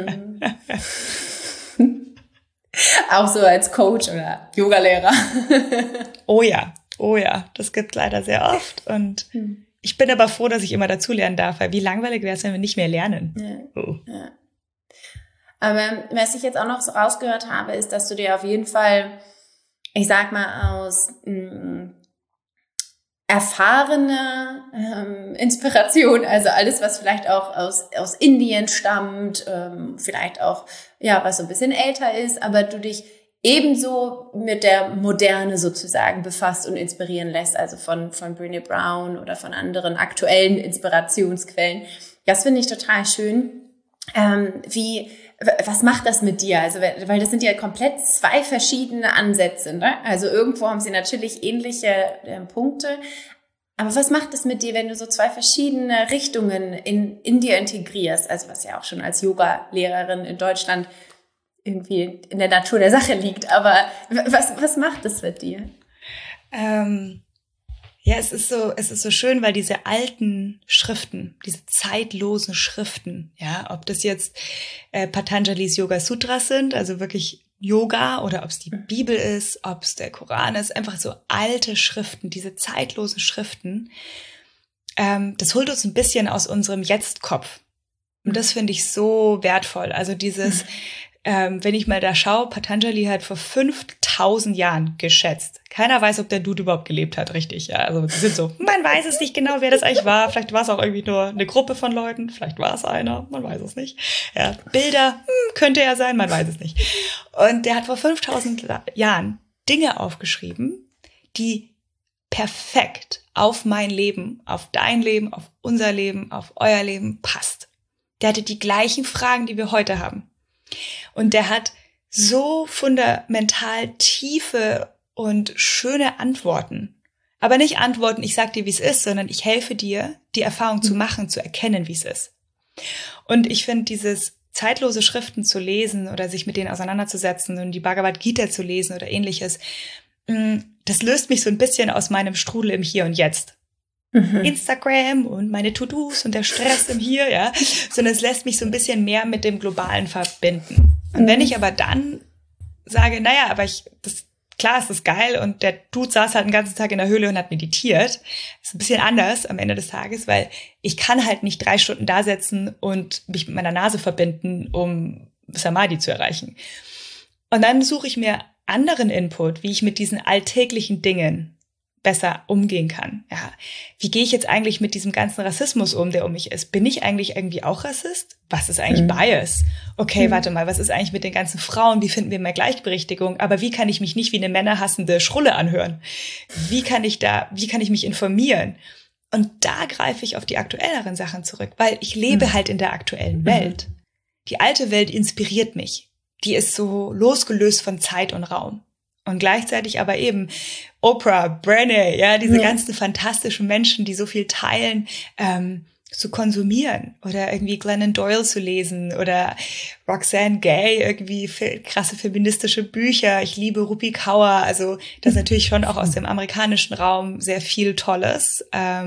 Speaker 1: Auch so als Coach oder Yogalehrer.
Speaker 2: Oh ja, das gibt leider sehr oft und ich bin aber froh, dass ich immer dazulernen darf, weil wie langweilig wäre es, wenn wir nicht mehr lernen.
Speaker 1: Ja. Oh. Ja. Aber was ich jetzt auch noch so rausgehört habe, ist, dass du dir auf jeden Fall, ich sag mal, aus erfahrene Inspiration, also alles, was vielleicht auch aus Indien stammt, vielleicht auch, was so ein bisschen älter ist, aber du dich ebenso mit der Moderne sozusagen befasst und inspirieren lässt, also von Brené Brown oder von anderen aktuellen Inspirationsquellen. Das finde ich total schön. Was macht das mit dir? Also, weil das sind ja komplett zwei verschiedene Ansätze, ne? Also irgendwo haben sie natürlich ähnliche Punkte. Aber was macht es mit dir, wenn du so zwei verschiedene Richtungen in dir integrierst? Also was ja auch schon als Yoga-Lehrerin in Deutschland irgendwie in der Natur der Sache liegt. Aber was macht das mit dir?
Speaker 2: Es ist so schön, weil diese alten Schriften, diese zeitlosen Schriften, ob das jetzt Patanjalis Yoga Sutras sind, also wirklich Yoga, oder ob es die Bibel ist, ob es der Koran ist, einfach so alte Schriften, diese zeitlosen Schriften, das holt uns ein bisschen aus unserem Jetzt-Kopf. Und das finde ich so wertvoll. Also dieses wenn ich mal da schaue, Patanjali hat vor 5000 Jahren geschätzt. Keiner weiß, ob der Dude überhaupt gelebt hat, richtig. Ja, also die sind so, man weiß es nicht genau, wer das eigentlich war. Vielleicht war es auch irgendwie nur eine Gruppe von Leuten. Vielleicht war es einer, man weiß es nicht. Ja, Bilder, könnte er sein, man weiß es nicht. Und der hat vor 5000 Jahren Dinge aufgeschrieben, die perfekt auf mein Leben, auf dein Leben, auf unser Leben, auf euer Leben passt. Der hatte die gleichen Fragen, die wir heute haben. Und der hat so fundamental tiefe und schöne Antworten. Aber nicht Antworten, ich sag dir, wie es ist, sondern ich helfe dir, die Erfahrung zu machen, zu erkennen, wie es ist. Und ich finde, dieses zeitlose Schriften zu lesen oder sich mit denen auseinanderzusetzen und die Bhagavad Gita zu lesen oder ähnliches, das löst mich so ein bisschen aus meinem Strudel im Hier und Jetzt. Instagram und meine To-Dos und der Stress im Hier, sondern es lässt mich so ein bisschen mehr mit dem Globalen verbinden. Und wenn ich aber dann sage, klar ist das geil und der Dude saß halt den ganzen Tag in der Höhle und hat meditiert, ist ein bisschen anders am Ende des Tages, weil ich kann halt nicht 3 Stunden da sitzen und mich mit meiner Nase verbinden, um Samadhi zu erreichen. Und dann suche ich mir anderen Input, wie ich mit diesen alltäglichen Dingen besser umgehen kann. Ja, wie gehe ich jetzt eigentlich mit diesem ganzen Rassismus um, der um mich ist? Bin ich eigentlich irgendwie auch Rassist? Was ist eigentlich Bias? Okay, warte mal, was ist eigentlich mit den ganzen Frauen? Wie finden wir mehr Gleichberechtigung? Aber wie kann ich mich nicht wie eine männerhassende Schrulle anhören? Wie kann ich mich informieren? Und da greife ich auf die aktuelleren Sachen zurück, weil ich lebe halt in der aktuellen Welt. die alte Welt inspiriert mich. Die ist so losgelöst von Zeit und Raum. Und gleichzeitig aber eben Oprah, Brené, ja, diese ganzen fantastischen Menschen, die so viel teilen, zu konsumieren oder irgendwie Glennon Doyle zu lesen oder Roxane Gay, irgendwie krasse feministische Bücher. Ich liebe Rupi Kaur, also das ist natürlich schon auch aus dem amerikanischen Raum sehr viel Tolles.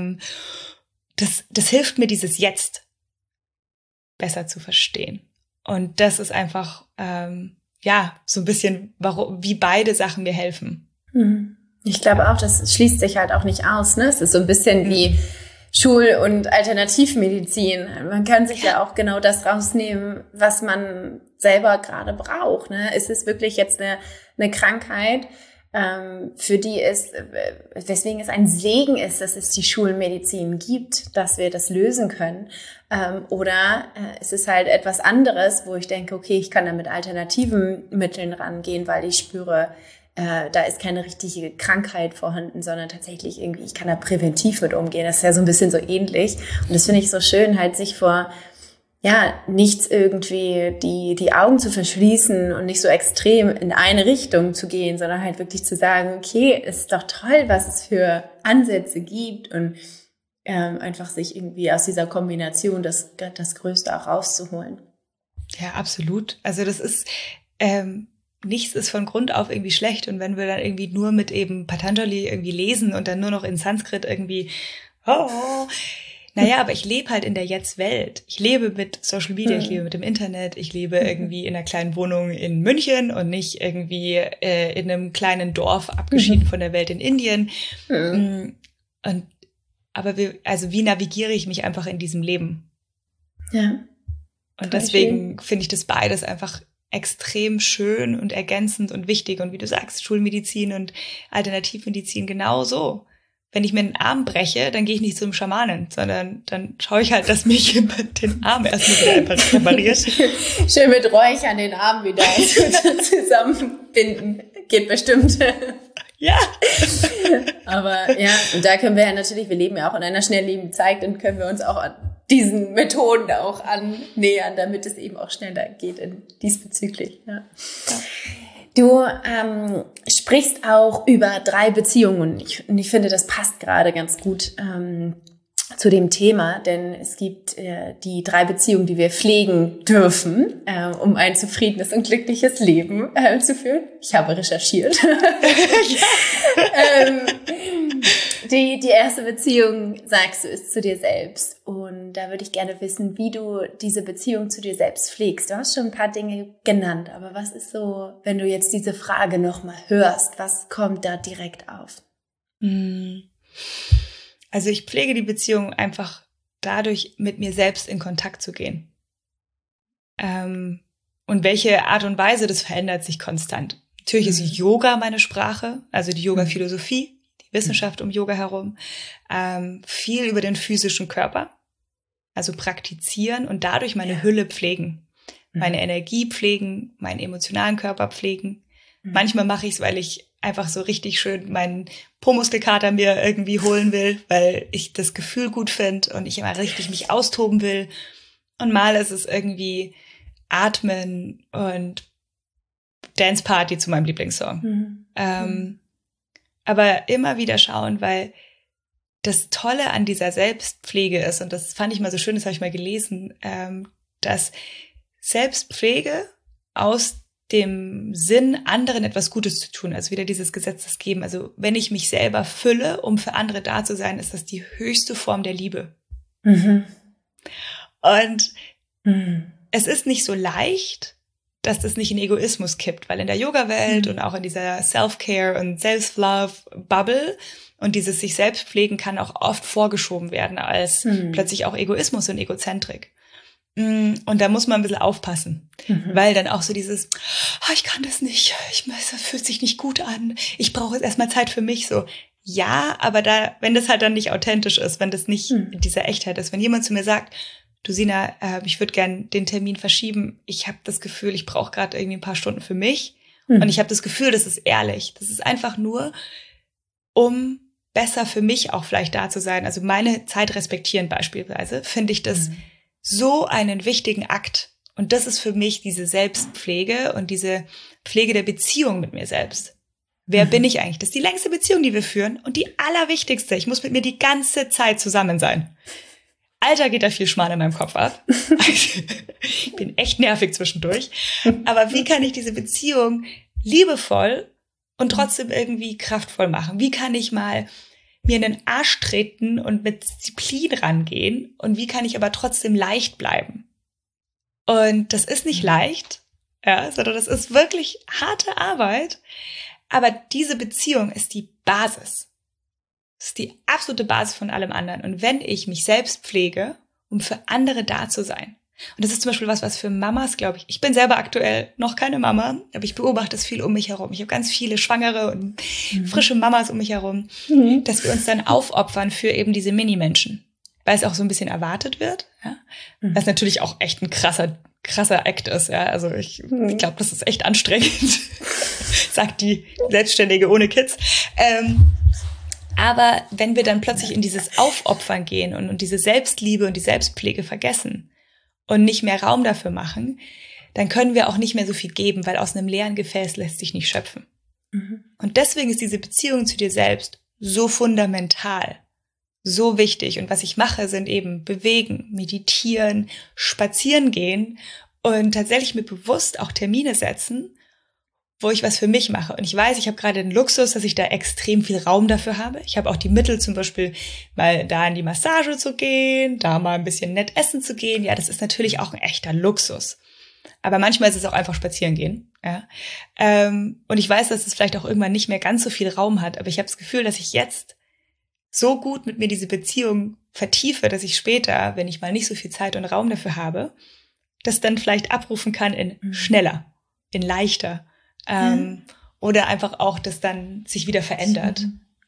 Speaker 2: Das hilft mir, dieses Jetzt besser zu verstehen. Und das ist einfach so ein bisschen, wie beide Sachen mir helfen.
Speaker 1: Ich glaube auch, das schließt sich halt auch nicht aus, ne? Es ist so ein bisschen wie Schul- und Alternativmedizin. Man kann sich ja auch genau das rausnehmen, was man selber gerade braucht, ne? Ist es wirklich jetzt eine Krankheit, für die weswegen es ein Segen ist, dass es die Schulmedizin gibt, dass wir das lösen können. Oder es ist halt etwas anderes, wo ich denke, okay, ich kann da mit alternativen Mitteln rangehen, weil ich spüre, da ist keine richtige Krankheit vorhanden, sondern tatsächlich irgendwie, ich kann da präventiv mit umgehen. Das ist ja so ein bisschen so ähnlich. Und das finde ich so schön, halt sich vor nichts irgendwie die Augen zu verschließen und nicht so extrem in eine Richtung zu gehen, sondern halt wirklich zu sagen, okay, ist doch toll, was es für Ansätze gibt und einfach sich irgendwie aus dieser Kombination das Größte auch rauszuholen.
Speaker 2: Ja, absolut. Also das ist, nichts ist von Grund auf irgendwie schlecht und wenn wir dann irgendwie nur mit eben Patanjali irgendwie lesen und dann nur noch in Sanskrit irgendwie, aber ich lebe halt in der Jetzt-Welt. Ich lebe mit Social Media, ich lebe mit dem Internet, ich lebe irgendwie in einer kleinen Wohnung in München und nicht irgendwie in einem kleinen Dorf abgeschieden von der Welt in Indien. Aber wie navigiere ich mich einfach in diesem Leben?
Speaker 1: Ja.
Speaker 2: Und deswegen finde ich das beides einfach extrem schön und ergänzend und wichtig. Und wie du sagst, Schulmedizin und Alternativmedizin genauso. Wenn ich mir den Arm breche, dann gehe ich nicht zum Schamanen, sondern dann schaue ich halt, dass mich den Arm erstmal wieder einfach repariert.
Speaker 1: Schön mit Räuchern den Arm wieder zusammenbinden. Geht bestimmt.
Speaker 2: Ja.
Speaker 1: Aber ja, und da können wir ja natürlich, wir leben ja auch in einer schnelllebigen Zeit und können wir uns auch an diesen Methoden auch annähern, damit es eben auch schneller geht diesbezüglich. Ja. Du sprichst auch über 3 Beziehungen und ich finde, das passt gerade ganz gut zu dem Thema, denn es gibt die 3 Beziehungen, die wir pflegen dürfen, um ein zufriedenes und glückliches Leben zu führen. Ich habe recherchiert. Die erste Beziehung, sagst du, ist zu dir selbst. Und da würde ich gerne wissen, wie du diese Beziehung zu dir selbst pflegst. Du hast schon ein paar Dinge genannt, aber was ist so, wenn du jetzt diese Frage nochmal hörst, was kommt da direkt auf?
Speaker 2: Also ich pflege die Beziehung einfach dadurch, mit mir selbst in Kontakt zu gehen. Und welche Art und Weise, das verändert sich konstant. Natürlich ist Yoga meine Sprache, also die Yoga-Philosophie, die Wissenschaft um Yoga herum, viel über den physischen Körper, also praktizieren und dadurch meine Hülle pflegen, meine Energie pflegen, meinen emotionalen Körper pflegen. Manchmal mache ich es, weil ich einfach so richtig schön meinen Po-Muskelkater mir irgendwie holen will, weil ich das Gefühl gut finde und ich immer richtig mich austoben will. Und mal ist es irgendwie Atmen und Dance Party zu meinem Lieblingssong. Aber immer wieder schauen, weil das Tolle an dieser Selbstpflege ist, und das fand ich mal so schön, das habe ich mal gelesen, dass Selbstpflege aus dem Sinn, anderen etwas Gutes zu tun, also wieder dieses Gesetz des Geben. Also wenn ich mich selber fülle, um für andere da zu sein, ist das die höchste Form der Liebe. Und es ist nicht so leicht, dass das nicht in Egoismus kippt, weil in der Yoga-Welt und auch in dieser Self-Care und Self-Love-Bubble und dieses sich selbst pflegen kann auch oft vorgeschoben werden als plötzlich auch Egoismus und Egozentrik. Und da muss man ein bisschen aufpassen, weil dann auch so dieses, ich kann das nicht, das fühlt sich nicht gut an, ich brauche jetzt erstmal Zeit für mich, so. Ja, aber wenn das halt dann nicht authentisch ist, wenn das nicht in dieser Echtheit ist, wenn jemand zu mir sagt, du Sina, ich würde gern den Termin verschieben, ich habe das Gefühl, ich brauche gerade irgendwie ein paar Stunden für mich und ich habe das Gefühl, das ist ehrlich, das ist einfach nur, um besser für mich auch vielleicht da zu sein, also meine Zeit respektieren beispielsweise, finde ich das so einen wichtigen Akt. Und das ist für mich diese Selbstpflege und diese Pflege der Beziehung mit mir selbst. Wer bin ich eigentlich? Das ist die längste Beziehung, die wir führen und die allerwichtigste. Ich muss mit mir die ganze Zeit zusammen sein. Alter, geht da viel Schmarrn in meinem Kopf ab. Ich bin echt nervig zwischendurch. Aber wie kann ich diese Beziehung liebevoll und trotzdem irgendwie kraftvoll machen? Wie kann ich mal mir in den Arsch treten und mit Disziplin rangehen? Und wie kann ich aber trotzdem leicht bleiben? Und das ist nicht leicht, ja, sondern das ist wirklich harte Arbeit. Aber diese Beziehung ist die Basis. Das ist die absolute Basis von allem anderen. Und wenn ich mich selbst pflege, um für andere da zu sein. Und das ist zum Beispiel was für Mamas, glaube ich. Ich bin selber aktuell noch keine Mama, aber ich beobachte es viel um mich herum. Ich habe ganz viele schwangere und frische Mamas um mich herum, dass wir uns dann aufopfern für eben diese Mini-Menschen. Weil es auch so ein bisschen erwartet wird. Ja? Was natürlich auch echt ein krasser Act ist. Ja? Also ich glaube, das ist echt anstrengend. Sagt die Selbstständige ohne Kids. Aber wenn wir dann plötzlich in dieses Aufopfern gehen und diese Selbstliebe und die Selbstpflege vergessen und nicht mehr Raum dafür machen, dann können wir auch nicht mehr so viel geben, weil aus einem leeren Gefäß lässt sich nicht schöpfen. Und deswegen ist diese Beziehung zu dir selbst so fundamental, so wichtig. Und was ich mache, sind eben bewegen, meditieren, spazieren gehen und tatsächlich mir bewusst auch Termine setzen, wo ich was für mich mache. Und ich weiß, ich habe gerade den Luxus, dass ich da extrem viel Raum dafür habe. Ich habe auch die Mittel, zum Beispiel mal da in die Massage zu gehen, da mal ein bisschen nett essen zu gehen. Ja, das ist natürlich auch ein echter Luxus. Aber manchmal ist es auch einfach spazieren gehen. Ja. Und ich weiß, dass es vielleicht auch irgendwann nicht mehr ganz so viel Raum hat. Aber ich habe das Gefühl, dass ich jetzt so gut mit mir diese Beziehung vertiefe, dass ich später, wenn ich mal nicht so viel Zeit und Raum dafür habe, das dann vielleicht abrufen kann in schneller, in leichter. Oder einfach auch, dass dann sich wieder verändert.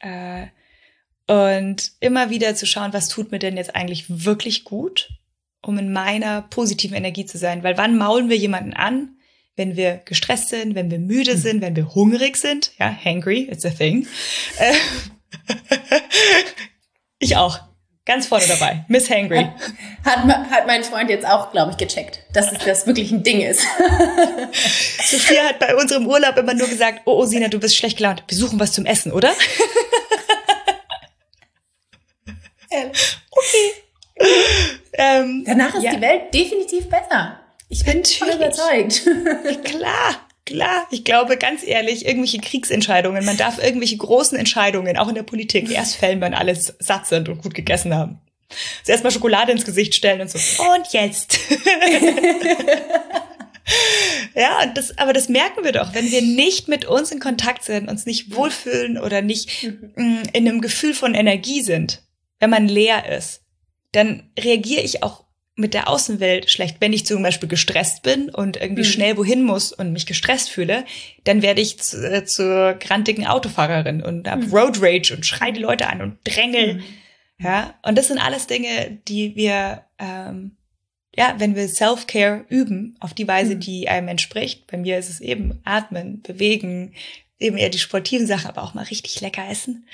Speaker 2: Und immer wieder zu schauen, was tut mir denn jetzt eigentlich wirklich gut, um in meiner positiven Energie zu sein. Weil wann maulen wir jemanden an? Wenn wir gestresst sind, wenn wir müde sind, wenn wir hungrig sind. Ja, hangry, it's a thing. Ich auch. Ganz vorne dabei. Miss Hangry.
Speaker 3: Hat mein Freund jetzt auch, glaube ich, gecheckt, dass das wirklich ein Ding ist.
Speaker 2: Sophia hat bei unserem Urlaub immer nur gesagt, oh Sina, du bist schlecht gelaunt. Wir suchen was zum Essen, oder?
Speaker 3: Okay. Danach ist die Welt definitiv besser. Ich bin voll überzeugt.
Speaker 2: Klar. Ich glaube, ganz ehrlich, irgendwelche Kriegsentscheidungen, man darf irgendwelche großen Entscheidungen, auch in der Politik, erst fällen, wenn alle satt sind und gut gegessen haben. Also erstmal Schokolade ins Gesicht stellen und so. Und jetzt. Ja, aber das merken wir doch, wenn wir nicht mit uns in Kontakt sind, uns nicht wohlfühlen oder nicht in einem Gefühl von Energie sind, wenn man leer ist, dann reagiere ich auch mit der Außenwelt schlecht. Wenn ich zum Beispiel gestresst bin und irgendwie schnell wohin muss und mich gestresst fühle, dann werde ich zur grantigen Autofahrerin und hab Road Rage und schreie die Leute an und drängel. Ja, und das sind alles Dinge, die wir, wenn wir Self-Care üben, auf die Weise, die einem entspricht. Bei mir ist es eben atmen, bewegen, eben eher die sportiven Sachen, aber auch mal richtig lecker essen.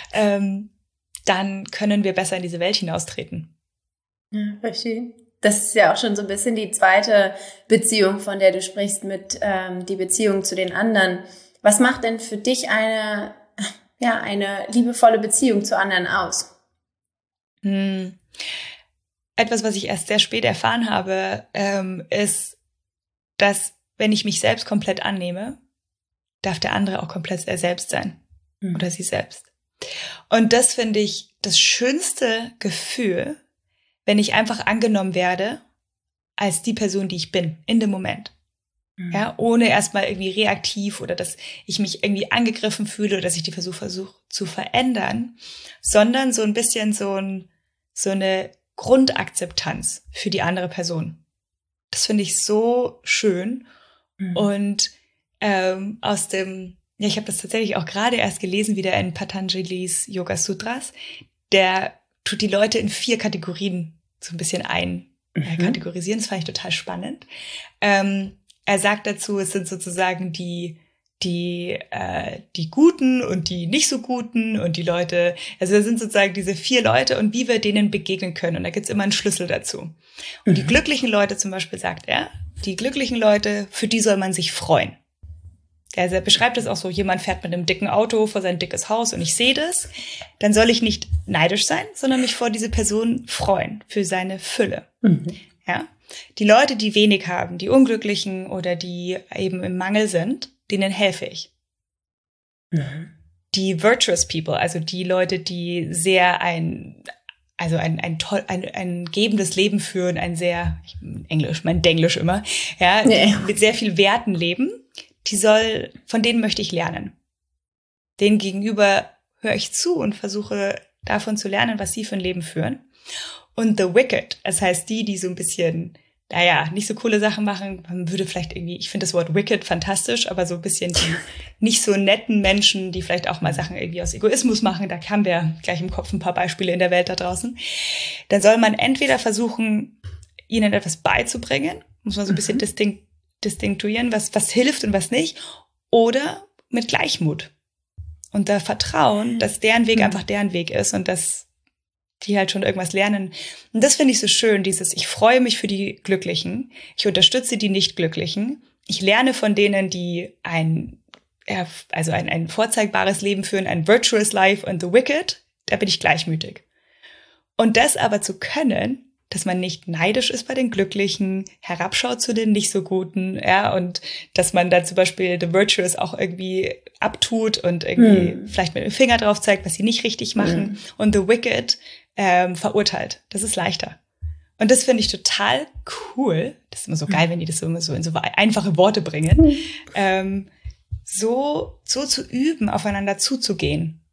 Speaker 2: Dann können wir besser in diese Welt hinaustreten.
Speaker 3: Ja, verstehe. Das ist ja auch schon so ein bisschen die zweite Beziehung, von der du sprichst, mit die Beziehung zu den anderen. Was macht denn für dich eine liebevolle Beziehung zu anderen aus?
Speaker 2: Etwas, was ich erst sehr spät erfahren habe, ist, dass wenn ich mich selbst komplett annehme, darf der andere auch komplett er selbst sein oder sie selbst. Und das finde ich das schönste Gefühl, wenn ich einfach angenommen werde als die Person, die ich bin, in dem Moment. Ja, ohne erstmal irgendwie reaktiv oder dass ich mich irgendwie angegriffen fühle oder dass ich die versuche zu verändern, sondern so ein bisschen so eine Grundakzeptanz für die andere Person. Das finde ich so schön. Und ich habe das tatsächlich auch gerade erst gelesen, wieder in Patanjali's Yoga Sutras, der tut die Leute in 4 Kategorien so ein bisschen kategorisieren. Das fand ich total spannend. Er sagt dazu, es sind sozusagen die die Guten und die nicht so Guten und die Leute, also da sind sozusagen diese 4 Leute und wie wir denen begegnen können. Und da gibt's immer einen Schlüssel dazu. Und die glücklichen Leute zum Beispiel, sagt er, die glücklichen Leute, für die soll man sich freuen. Also er beschreibt es auch so, jemand fährt mit einem dicken Auto vor sein dickes Haus und ich sehe das, dann soll ich nicht neidisch sein, sondern mich vor diese Person freuen, für seine Fülle. Ja? Die Leute, die wenig haben, die Unglücklichen oder die eben im Mangel sind, denen helfe ich. Die virtuous people, also die Leute, die sehr ein gebendes Leben führen, mein Denglisch immer, ja, mit sehr viel Werten leben, von denen möchte ich lernen. Denen gegenüber höre ich zu und versuche davon zu lernen, was sie für ein Leben führen. Und the wicked, das heißt die so ein bisschen, nicht so coole Sachen machen, man würde vielleicht irgendwie, ich finde das Wort wicked fantastisch, aber so ein bisschen die nicht so netten Menschen, die vielleicht auch mal Sachen irgendwie aus Egoismus machen, da haben wir gleich im Kopf ein paar Beispiele in der Welt da draußen. Dann soll man entweder versuchen, ihnen etwas beizubringen, muss man so ein bisschen distinktuieren, was hilft und was nicht, oder mit Gleichmut. Und da Vertrauen, dass deren Weg einfach deren Weg ist und dass die halt schon irgendwas lernen. Und das finde ich so schön, ich freue mich für die Glücklichen, ich unterstütze die Nicht-Glücklichen, ich lerne von denen, die ein vorzeigbares Leben führen, ein virtuous life und the wicked, da bin ich gleichmütig. Und das aber zu können, dass man nicht neidisch ist bei den Glücklichen, herabschaut zu den nicht so Guten, ja, und dass man da zum Beispiel the virtuous auch irgendwie abtut und irgendwie vielleicht mit dem Finger drauf zeigt, was sie nicht richtig machen und the wicked verurteilt. Das ist leichter. Und das finde ich total cool. Das ist immer so geil, wenn die das so in so einfache Worte bringen. So zu üben, aufeinander zuzugehen.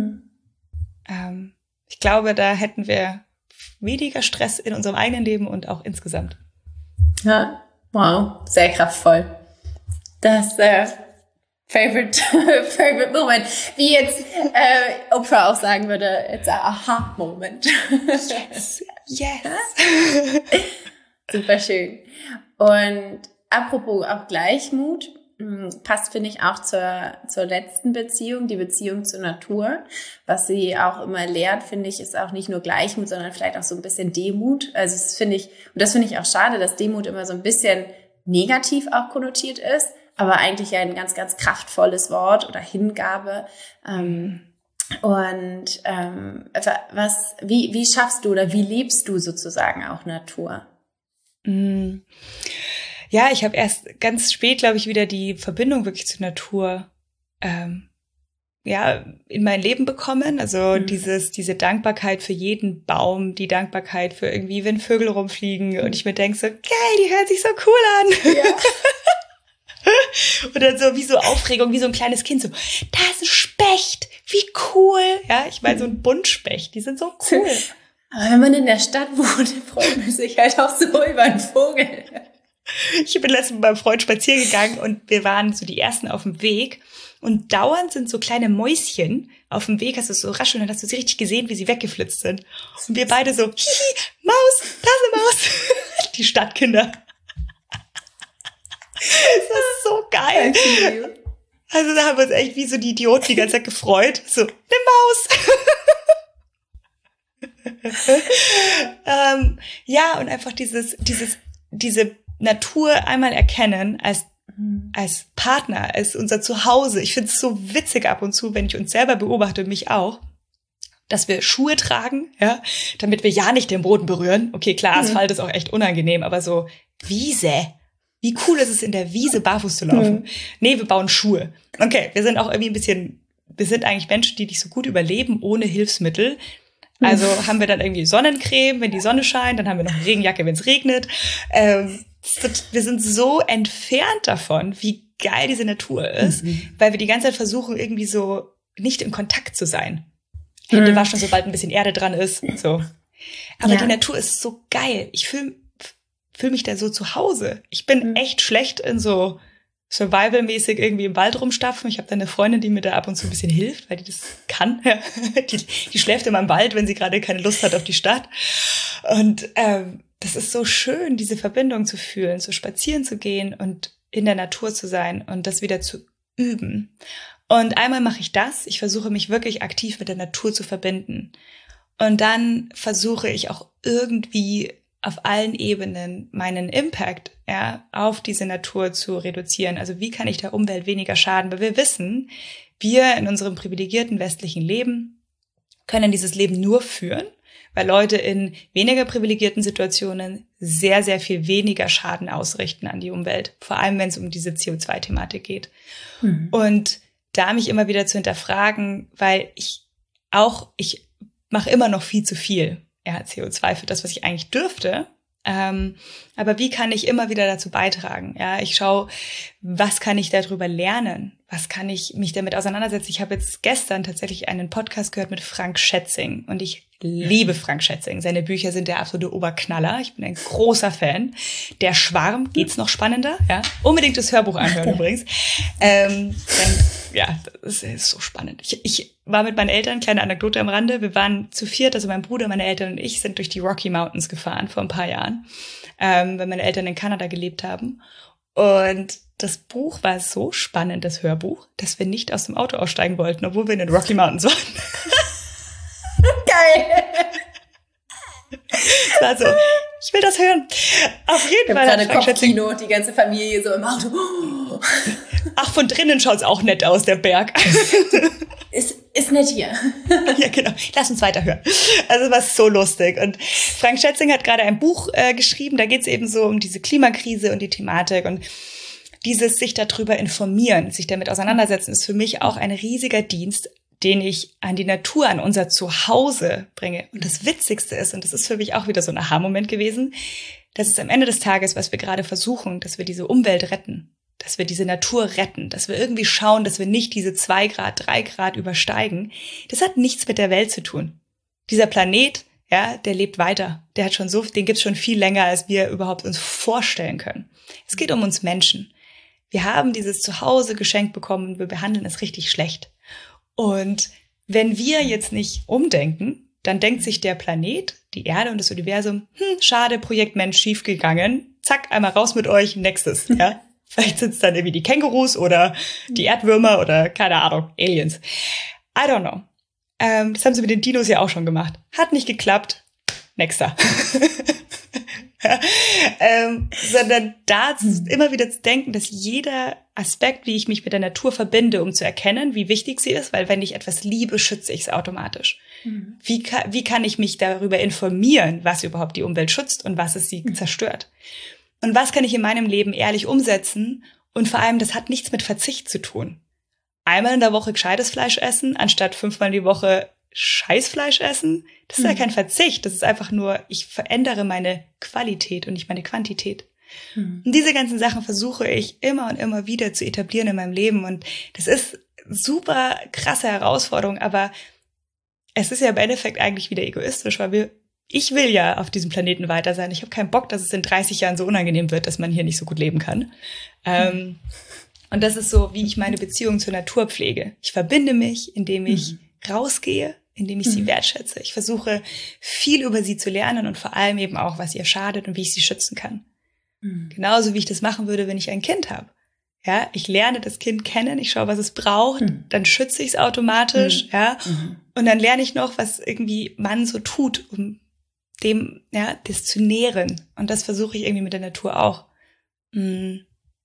Speaker 2: Ich glaube, da hätten wir weniger Stress in unserem eigenen Leben und auch insgesamt.
Speaker 3: Ja, wow, sehr kraftvoll. Das favorite moment. Wie jetzt Oprah auch sagen würde, it's a aha moment.
Speaker 2: Yes.
Speaker 3: Super schön. Und apropos auch Gleichmut, passt, finde ich, auch zur letzten Beziehung, die Beziehung zur Natur. Was sie auch immer lehrt, finde ich, ist auch nicht nur Gleichmut, sondern vielleicht auch so ein bisschen Demut. Also das finde ich auch schade, dass Demut immer so ein bisschen negativ auch konnotiert ist, aber eigentlich ja ein ganz, ganz kraftvolles Wort oder Hingabe. Wie schaffst du oder wie lebst du sozusagen auch Natur?
Speaker 2: Ja, ich habe erst ganz spät, glaube ich, wieder die Verbindung wirklich zur Natur in mein Leben bekommen. Also diese Dankbarkeit für jeden Baum, die Dankbarkeit für irgendwie, wenn Vögel rumfliegen und ich mir denke so, geil, die hören sich so cool an. Ja. Und dann so wie so Aufregung, wie so ein kleines Kind, so, da ist ein Specht, wie cool. Ja, ich meine, so ein Buntspecht, die sind so cool.
Speaker 3: Aber wenn man in der Stadt wohnt, freut man sich halt auch so über einen Vogel.
Speaker 2: Ich bin letztens mit meinem Freund spazieren gegangen und wir waren so die Ersten auf dem Weg und dauernd sind so kleine Mäuschen auf dem Weg, hast du so rasch und dann hast du sie richtig gesehen, wie sie weggeflitzt sind. Und wir beide so, hihi, Maus, da ist eine Maus. Die Stadtkinder. Das ist so geil. Also da haben wir uns echt wie so die Idioten die ganze Zeit gefreut. So, eine Maus. Ja, und einfach diese Natur einmal erkennen als Partner, als unser Zuhause. Ich finde es so witzig ab und zu, wenn ich uns selber beobachte und mich auch, dass wir Schuhe tragen, ja, damit wir ja nicht den Boden berühren. Okay, klar, Asphalt ist auch echt unangenehm, aber so Wiese. Wie cool ist es, in der Wiese barfuß zu laufen? Nee, wir bauen Schuhe. Okay, wir sind auch irgendwie wir sind eigentlich Menschen, die nicht so gut überleben ohne Hilfsmittel. Also haben wir dann irgendwie Sonnencreme, wenn die Sonne scheint, dann haben wir noch eine Regenjacke, wenn es regnet. Wir sind so entfernt davon, wie geil diese Natur ist, weil wir die ganze Zeit versuchen, irgendwie so nicht in Kontakt zu sein. Hände waschen, sobald ein bisschen Erde dran ist. So. Aber die Natur ist so geil. Ich fühle mich da so zu Hause. Ich bin echt schlecht in so Survival-mäßig irgendwie im Wald rumstapfen. Ich habe da eine Freundin, die mir da ab und zu ein bisschen hilft, weil die das kann. Die schläft immer im Wald, wenn sie gerade keine Lust hat auf die Stadt. Und das ist so schön, diese Verbindung zu fühlen, so spazieren zu gehen und in der Natur zu sein und das wieder üben. Und einmal mache ich das, ich versuche mich wirklich aktiv mit der Natur zu verbinden. Und dann versuche ich auch irgendwie auf allen Ebenen meinen Impact, ja, auf diese Natur zu reduzieren. Also wie kann ich der Umwelt weniger schaden? Weil wir wissen, wir in unserem privilegierten westlichen Leben können dieses Leben nur führen, weil Leute in weniger privilegierten Situationen sehr, sehr viel weniger Schaden ausrichten an die Umwelt. Vor allem, wenn es um diese CO2-Thematik geht. Und da mich immer wieder zu hinterfragen, weil ich mache immer noch viel zu viel CO2 für das, was ich eigentlich dürfte. Aber wie kann ich immer wieder dazu beitragen? Ja, ich schaue, was kann ich darüber lernen? Was kann ich mich damit auseinandersetzen? Ich habe jetzt gestern tatsächlich einen Podcast gehört mit Frank Schätzing und ich liebe Frank Schätzing. Seine Bücher sind der absolute Oberknaller. Ich bin ein großer Fan. Der Schwarm, geht's noch spannender? Ja, unbedingt das Hörbuch anhören übrigens. Ja, das ist so spannend. Ich war mit meinen Eltern, kleine Anekdote am Rande, wir waren zu viert, also mein Bruder, meine Eltern und ich sind durch die Rocky Mountains gefahren vor ein paar Jahren, weil meine Eltern in Kanada gelebt haben. Und das Buch war so spannend, das Hörbuch, dass wir nicht aus dem Auto aussteigen wollten, obwohl wir in den Rocky Mountains waren.
Speaker 3: Geil!
Speaker 2: Also, ich will das hören. Auf jeden Fall.
Speaker 3: Gerade Kopfkino, die ganze Familie so im Auto.
Speaker 2: Ach, von drinnen schaut's auch nett aus, der Berg.
Speaker 3: Ist nett hier.
Speaker 2: Ja, genau. Lass uns weiterhören. Also, was so lustig. Und Frank Schätzing hat gerade ein Buch geschrieben, da geht's eben so um diese Klimakrise und die Thematik und dieses sich darüber informieren, sich damit auseinandersetzen, ist für mich auch ein riesiger Dienst, den ich an die Natur, an unser Zuhause bringe. Und das Witzigste ist, und das ist für mich auch wieder so ein Aha-Moment gewesen, dass es am Ende des Tages, was wir gerade versuchen, dass wir diese Umwelt retten, dass wir diese Natur retten, dass wir irgendwie schauen, dass wir nicht diese 2 Grad, 3 Grad übersteigen, das hat nichts mit der Welt zu tun. Dieser Planet, ja, der lebt weiter. Der hat schon den gibt's schon viel länger, als wir überhaupt uns vorstellen können. Es geht um uns Menschen. Wir haben dieses Zuhause geschenkt bekommen und wir behandeln es richtig schlecht. Und wenn wir jetzt nicht umdenken, dann denkt sich der Planet, die Erde und das Universum, schade, Projekt Mensch schiefgegangen, zack, einmal raus mit euch, nächstes, ja. Vielleicht sind es dann irgendwie die Kängurus oder die Erdwürmer oder, keine Ahnung, Aliens. I don't know. Das haben sie mit den Dinos ja auch schon gemacht. Hat nicht geklappt, nächster. Sondern da immer wieder zu denken, dass jeder Aspekt, wie ich mich mit der Natur verbinde, um zu erkennen, wie wichtig sie ist, weil wenn ich etwas liebe, schütze ich es automatisch. Wie kann ich mich darüber informieren, was überhaupt die Umwelt schützt und was es sie zerstört? Und was kann ich in meinem Leben ehrlich umsetzen? Und vor allem, das hat nichts mit Verzicht zu tun. Einmal in der Woche gescheites Fleisch essen, anstatt 5-mal die Woche Scheißfleisch essen, das ist ja kein Verzicht. Das ist einfach nur, ich verändere meine Qualität und nicht meine Quantität. Und diese ganzen Sachen versuche ich immer und immer wieder zu etablieren in meinem Leben. Und das ist super krasse Herausforderung, aber es ist ja im Endeffekt eigentlich wieder egoistisch, weil ich will ja auf diesem Planeten weiter sein. Ich habe keinen Bock, dass es in 30 Jahren so unangenehm wird, dass man hier nicht so gut leben kann. Und das ist so, wie ich meine Beziehung zur Natur pflege. Ich verbinde mich, indem ich rausgehe, indem ich sie wertschätze. Ich versuche, viel über sie zu lernen und vor allem eben auch, was ihr schadet und wie ich sie schützen kann. Genauso wie ich das machen würde, wenn ich ein Kind habe. Ja, ich lerne das Kind kennen, ich schaue, was es braucht, dann schütze ich es automatisch, ja, und dann lerne ich noch, was irgendwie man so tut, um dem, ja, das zu nähren. Und das versuche ich irgendwie mit der Natur auch. Und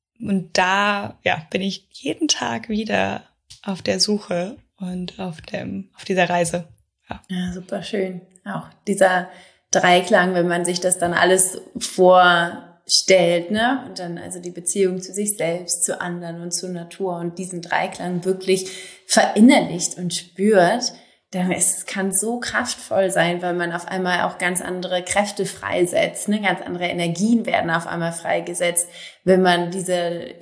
Speaker 2: da, ja, bin ich jeden Tag wieder auf der Suche und auf dieser Reise.
Speaker 3: Ja, super schön. Auch dieser Dreiklang, wenn man sich das dann alles vorstellt, ne? Und dann also die Beziehung zu sich selbst, zu anderen und zur Natur und diesen Dreiklang wirklich verinnerlicht und spürt, dann kann so kraftvoll sein, weil man auf einmal auch ganz andere Kräfte freisetzt, ne? Ganz andere Energien werden auf einmal freigesetzt, wenn man diesen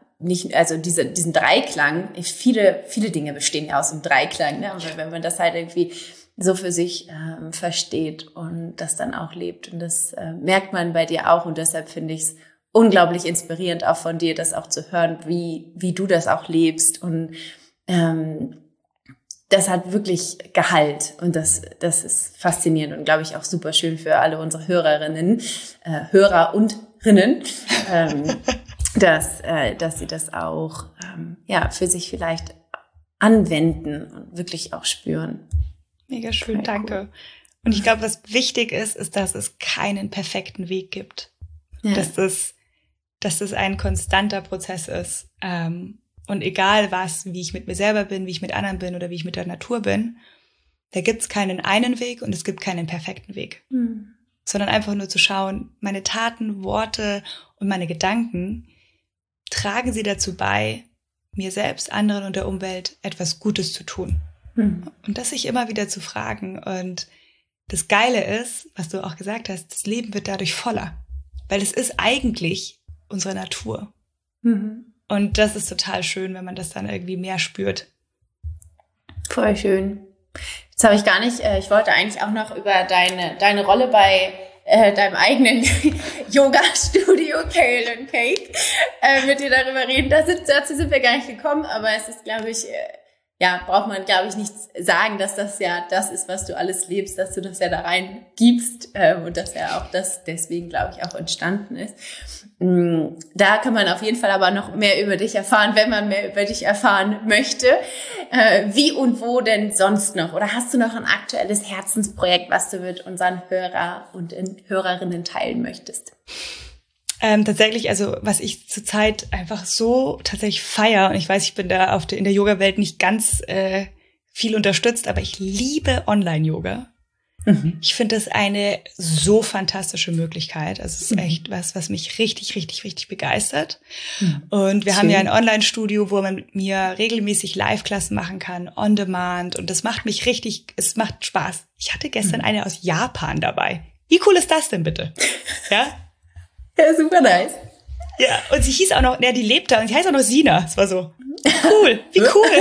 Speaker 3: Dreiklang, viele Dinge bestehen ja aus dem Dreiklang, ne? Aber wenn man das halt irgendwie so für sich versteht und das dann auch lebt. Und das merkt man bei dir auch. Und deshalb finde ich es unglaublich inspirierend, auch von dir, das auch zu hören, wie du das auch lebst. Und das hat wirklich Gehalt. Und das ist faszinierend und, glaube ich, auch super schön für alle unsere Hörer und Rinnen. dass sie das auch für sich vielleicht anwenden und wirklich auch spüren.
Speaker 2: Mega schön,
Speaker 3: Cool.
Speaker 2: danke. Und ich glaube, was wichtig ist, dass es keinen perfekten Weg gibt.
Speaker 3: Ja.
Speaker 2: Dass das ein konstanter Prozess ist. Und egal was, wie ich mit mir selber bin, wie ich mit anderen bin oder wie ich mit der Natur bin, da gibt es keinen einen Weg und es gibt keinen perfekten Weg. Sondern einfach nur zu schauen, meine Taten, Worte und meine Gedanken, tragen sie dazu bei, mir selbst, anderen und der Umwelt etwas Gutes zu tun. Und das sich immer wieder zu fragen. Und das Geile ist, was du auch gesagt hast, das Leben wird dadurch voller. Weil es ist eigentlich unsere Natur. Und das ist total schön, wenn man das dann irgendwie mehr spürt.
Speaker 3: Voll schön. Jetzt habe ich gar nicht, ich wollte eigentlich auch noch über deine Rolle bei deinem eigenen Yoga-Studio Kale & Cake mit dir darüber reden. Dazu sind wir gar nicht gekommen, aber es ist, glaube ich, braucht man, glaube ich, nicht sagen, dass das ja das ist, was du alles lebst, dass du das ja da rein gibst und dass ja auch das deswegen, glaube ich, auch entstanden ist. Da kann man auf jeden Fall aber noch mehr über dich erfahren, wenn man mehr über dich erfahren möchte. Wie und wo denn sonst noch? Oder hast du noch ein aktuelles Herzensprojekt, was du mit unseren Hörer und Hörerinnen teilen möchtest?
Speaker 2: Tatsächlich, also was ich zurzeit einfach so tatsächlich feiere, und ich weiß, ich bin da in der Yoga-Welt nicht ganz viel unterstützt, aber ich liebe Online-Yoga. Ich finde das eine so fantastische Möglichkeit. Also es ist echt was mich richtig, richtig, richtig begeistert. Und wir haben ja ein Online-Studio, wo man mit mir regelmäßig Live-Klassen machen kann, on demand. Und das macht es macht Spaß. Ich hatte gestern eine aus Japan dabei. Wie cool ist das denn bitte? Ja?
Speaker 3: Ja, super nice.
Speaker 2: Ja, und sie hieß auch noch, die lebt da und sie heißt auch noch Sina. Es war so, cool, wie cool.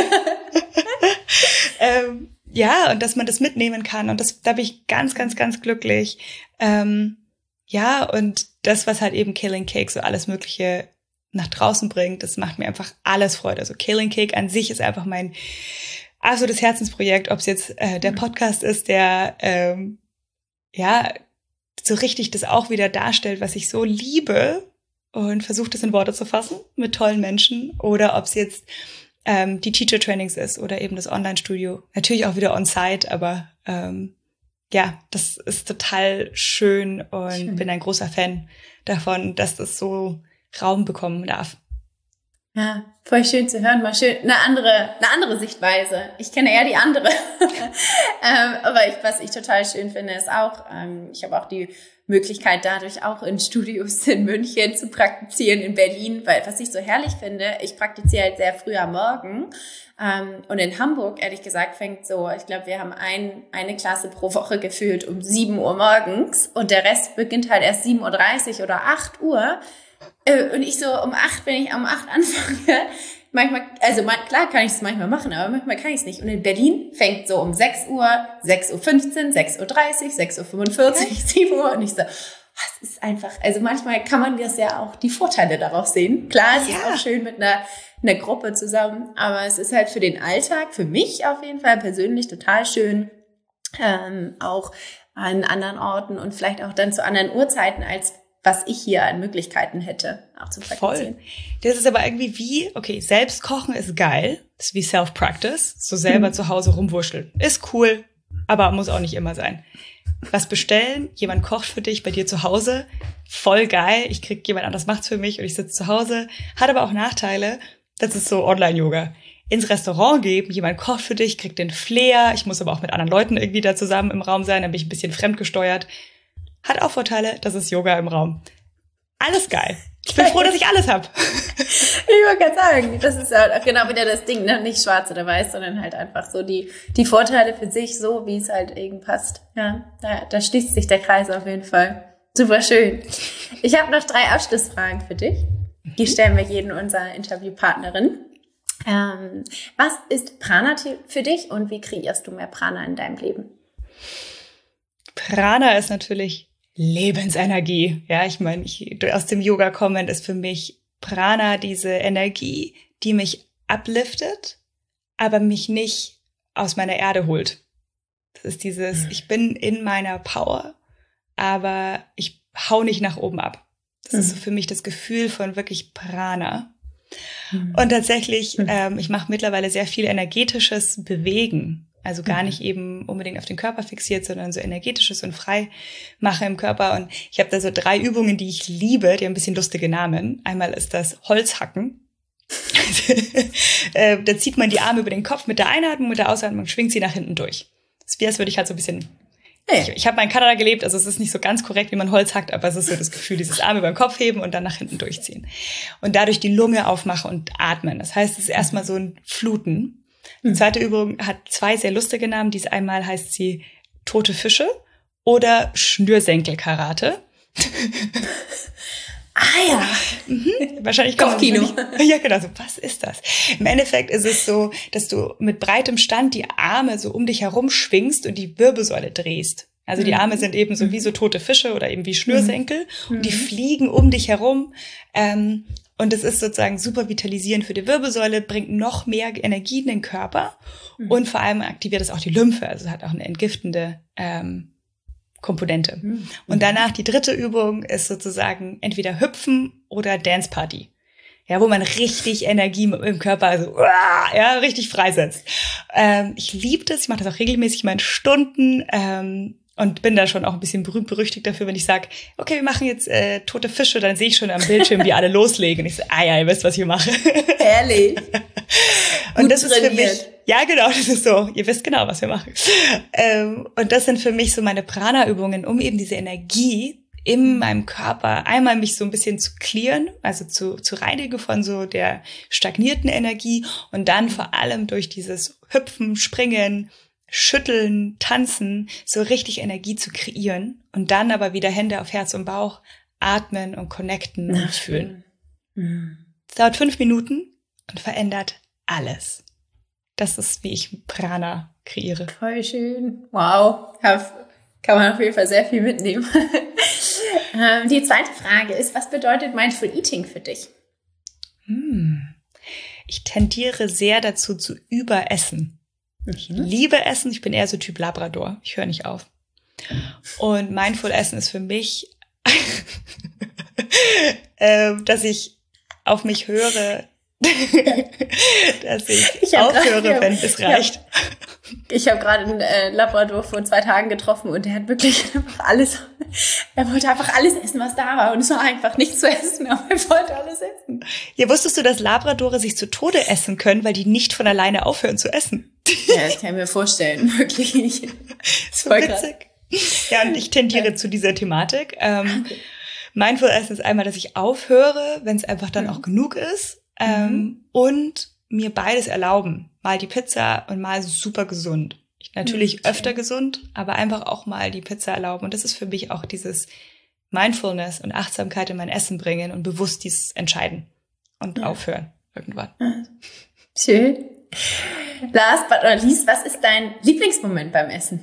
Speaker 2: Und dass man das mitnehmen kann und da bin ich ganz, ganz, ganz glücklich. Und das, was halt eben Kale & Cake so alles Mögliche nach draußen bringt, das macht mir einfach alles Freude. Also Kale & Cake an sich ist einfach mein absolutes Herzensprojekt, ob es jetzt der Podcast ist, der so richtig das auch wieder darstellt, was ich so liebe und versuche das in Worte zu fassen mit tollen Menschen, oder ob es jetzt die Teacher-Trainings ist oder eben das Online-Studio. Natürlich auch wieder on-site, aber das ist total schön und bin ein großer Fan davon, dass das so Raum bekommen darf.
Speaker 3: Ja, voll schön zu hören, mal schön eine andere Sichtweise. Ich kenne eher die andere. Aber was ich total schön finde, ist auch, ich habe auch die Möglichkeit dadurch auch in Studios in München zu praktizieren, in Berlin, weil was ich so herrlich finde, ich praktiziere halt sehr früh am Morgen. Und in Hamburg, ehrlich gesagt, fängt so, ich glaube, wir haben eine Klasse pro Woche geführt um 7 Uhr morgens und der Rest beginnt halt erst 7:30 Uhr oder 8 Uhr. Und ich so wenn ich um 8 anfange, manchmal, klar kann ich es manchmal machen, aber manchmal kann ich es nicht. Und in Berlin fängt so um 6 Uhr, 6:15 Uhr, 6:30 Uhr, 6:45 Uhr, 7 Uhr. Und ich so, es ist einfach, also manchmal kann man das ja auch die Vorteile darauf sehen. Klar, es ist auch schön mit einer Gruppe zusammen, aber es ist halt für den Alltag, für mich auf jeden Fall persönlich total schön, auch an anderen Orten und vielleicht auch dann zu anderen Uhrzeiten, als was ich hier an Möglichkeiten hätte, auch zu praktizieren.
Speaker 2: Voll. Das ist aber irgendwie selbst kochen ist geil. Das ist wie Self-Practice. So selber zu Hause rumwurschteln. Ist cool, aber muss auch nicht immer sein. Was bestellen, jemand kocht für dich bei dir zu Hause, voll geil. Ich krieg jemand anderes macht's für mich und ich sitze zu Hause. Hat aber auch Nachteile. Das ist so Online-Yoga. Ins Restaurant geben, jemand kocht für dich, kriegt den Flair. Ich muss aber auch mit anderen Leuten irgendwie da zusammen im Raum sein, dann bin ich ein bisschen fremdgesteuert. Hat auch Vorteile, das ist Yoga im Raum. Alles geil. Ich bin froh, dass ich alles habe.
Speaker 3: Ich wollte gerade sagen, das ist ja genau wieder das Ding, ne? Nicht schwarz oder weiß, sondern halt einfach so die Vorteile für sich, so wie es halt eben passt. Ja, da schließt sich der Kreis auf jeden Fall. Super schön. Ich habe noch 3 Abschlussfragen für dich. Die stellen wir jedem unserer Interviewpartnerin. Was ist Prana für dich und wie kreierst du mehr Prana in deinem Leben?
Speaker 2: Prana ist natürlich Lebensenergie. Ja, ich meine, aus dem Yoga kommend ist für mich Prana diese Energie, die mich upliftet, aber mich nicht aus meiner Erde holt. Das ist ich bin in meiner Power, aber ich hau nicht nach oben ab. Das ist so für mich das Gefühl von wirklich Prana. Und tatsächlich, ich mache mittlerweile sehr viel energetisches Bewegen. Also gar nicht eben unbedingt auf den Körper fixiert, sondern so energetisches und frei mache im Körper. Und ich habe da so 3 Übungen, die ich liebe, die haben ein bisschen lustige Namen. Einmal ist das Holzhacken. Da zieht man die Arme über den Kopf mit der Einatmung, mit der Ausatmung, schwingt sie nach hinten durch. Das ist wie, als würde ich halt so ein bisschen... Ich habe mal in Kanada gelebt, also es ist nicht so ganz korrekt, wie man Holz hackt, aber es ist so das Gefühl, dieses Arme über den Kopf heben und dann nach hinten durchziehen. Und dadurch die Lunge aufmachen und atmen. Das heißt, es ist erstmal so ein Fluten. Die zweite Übung hat 2 sehr lustige Namen. Dies einmal heißt sie Tote Fische oder Schnürsenkel-Karate.
Speaker 3: Ja.
Speaker 2: Wahrscheinlich
Speaker 3: Kopfkino.
Speaker 2: Ja, genau. So, was ist das? Im Endeffekt ist es so, dass du mit breitem Stand die Arme so um dich herum schwingst und die Wirbelsäule drehst. Also die Arme sind eben so wie so tote Fische oder eben wie Schnürsenkel und die fliegen um dich herum. Und es ist sozusagen super vitalisierend für die Wirbelsäule, bringt noch mehr Energie in den Körper und vor allem aktiviert es auch die Lymphe. Also es hat auch eine entgiftende Komponente. Und danach die dritte Übung ist sozusagen entweder Hüpfen oder Dance Party. Ja, wo man richtig Energie im Körper, also richtig freisetzt. Ich liebe das, ich mache das auch regelmäßig mal in Stunden und bin da schon auch ein bisschen berühmt-berüchtigt dafür, wenn ich sage, okay, wir machen jetzt tote Fische, dann sehe ich schon am Bildschirm, wie alle loslegen. Und ich so, ja, ihr wisst, was ich mache.
Speaker 3: Herrlich.
Speaker 2: Und das ist für mich, ja genau, das ist so, ihr wisst genau, was wir machen. Und das sind für mich so meine Prana-Übungen, um eben diese Energie in meinem Körper einmal mich so ein bisschen zu clearen, also zu reinigen von so der stagnierten Energie und dann vor allem durch dieses Hüpfen, Springen, Schütteln, Tanzen, so richtig Energie zu kreieren und dann aber wieder Hände auf Herz und Bauch, atmen und connecten und fühlen. Es dauert 5 Minuten und verändert alles. Das ist, wie ich Prana kreiere.
Speaker 3: Voll schön. Wow. Kann man auf jeden Fall sehr viel mitnehmen. Die zweite Frage ist, was bedeutet Mindful Eating für dich?
Speaker 2: Ich tendiere sehr dazu zu überessen. Ich liebe Essen, ich bin eher so Typ Labrador. Ich höre nicht auf. Und Mindful Essen ist für mich, dass ich auf mich höre, dass ich aufhöre, wenn es reicht.
Speaker 3: Ich habe gerade einen Labrador vor 2 Tagen getroffen und der hat wirklich einfach alles, er wollte einfach alles essen, was da war und es war einfach nichts zu essen, aber er wollte alles essen.
Speaker 2: Ja, wusstest du, dass Labradore sich zu Tode essen können, weil die nicht von alleine aufhören zu essen?
Speaker 3: Ja, das kann ich mir vorstellen, wirklich.
Speaker 2: Das ist voll witzig. Ja, und ich tendiere zu dieser Thematik. Mindful Essen ist einmal, dass ich aufhöre, wenn es einfach dann auch genug ist und mir beides erlauben. Mal die Pizza und mal super gesund. Natürlich öfter gesund, aber einfach auch mal die Pizza erlauben. Und das ist für mich auch dieses Mindfulness und Achtsamkeit in mein Essen bringen und bewusst dieses entscheiden und aufhören irgendwann.
Speaker 3: Schön. Last but not least, was ist dein Lieblingsmoment beim Essen?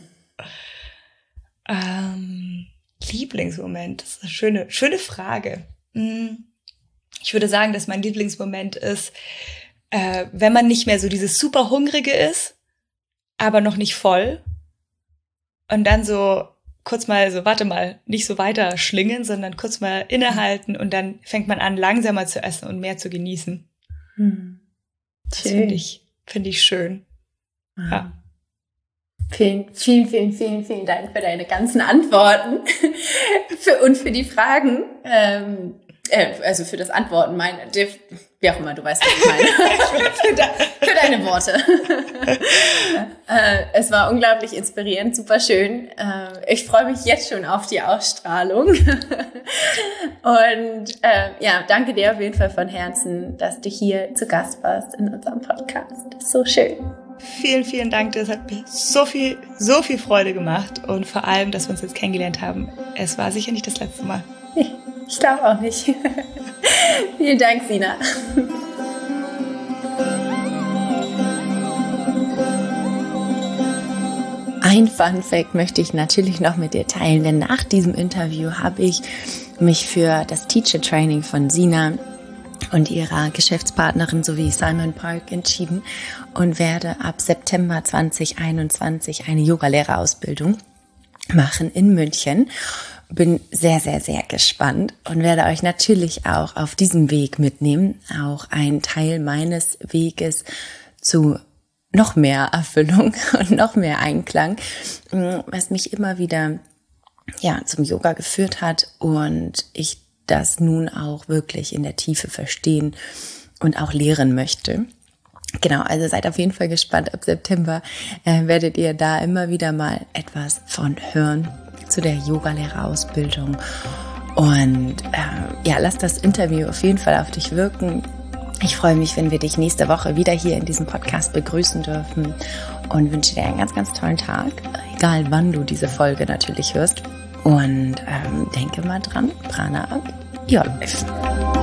Speaker 2: Lieblingsmoment, das ist eine schöne Frage. Ich würde sagen, dass mein Lieblingsmoment ist, wenn man nicht mehr so dieses super Hungrige ist, aber noch nicht voll und dann so kurz mal so, warte mal, nicht so weiter schlingen, sondern kurz mal innehalten und dann fängt man an, langsamer zu essen und mehr zu genießen. Das finde ich schön. Ja.
Speaker 3: Vielen Dank für deine ganzen Antworten und für die Fragen. Also für das Antworten, wie auch immer, du weißt, was ich meine. für deine Worte. Es war unglaublich inspirierend, super schön. Ich freue mich jetzt schon auf die Ausstrahlung. Und danke dir auf jeden Fall von Herzen, dass du hier zu Gast warst in unserem Podcast. Das ist so schön.
Speaker 2: Vielen Dank. Das hat mir so viel Freude gemacht. Und vor allem, dass wir uns jetzt kennengelernt haben. Es war sicher nicht das letzte Mal.
Speaker 3: Ich glaube auch nicht. Vielen Dank, Sina.
Speaker 1: Ein Fun Fact möchte ich natürlich noch mit dir teilen, denn nach diesem Interview habe ich mich für das Teacher Training von Sina und ihrer Geschäftspartnerin sowie Simon Park entschieden und werde ab September 2021 eine Yogalehrerausbildung machen in München. bin sehr, sehr, sehr gespannt und werde euch natürlich auch auf diesem Weg mitnehmen, auch ein Teil meines Weges zu noch mehr Erfüllung und noch mehr Einklang, was mich immer wieder zum Yoga geführt hat und ich das nun auch wirklich in der Tiefe verstehen und auch lehren möchte. Genau, also seid auf jeden Fall gespannt. Ab September werdet ihr da immer wieder mal etwas von hören zu der Yogalehrerausbildung. Und lasst das Interview auf jeden Fall auf dich wirken. Ich freue mich, wenn wir dich nächste Woche wieder hier in diesem Podcast begrüßen dürfen und wünsche dir einen ganz, ganz tollen Tag, egal wann du diese Folge natürlich hörst. Und denke mal dran, Prana Up Your Life.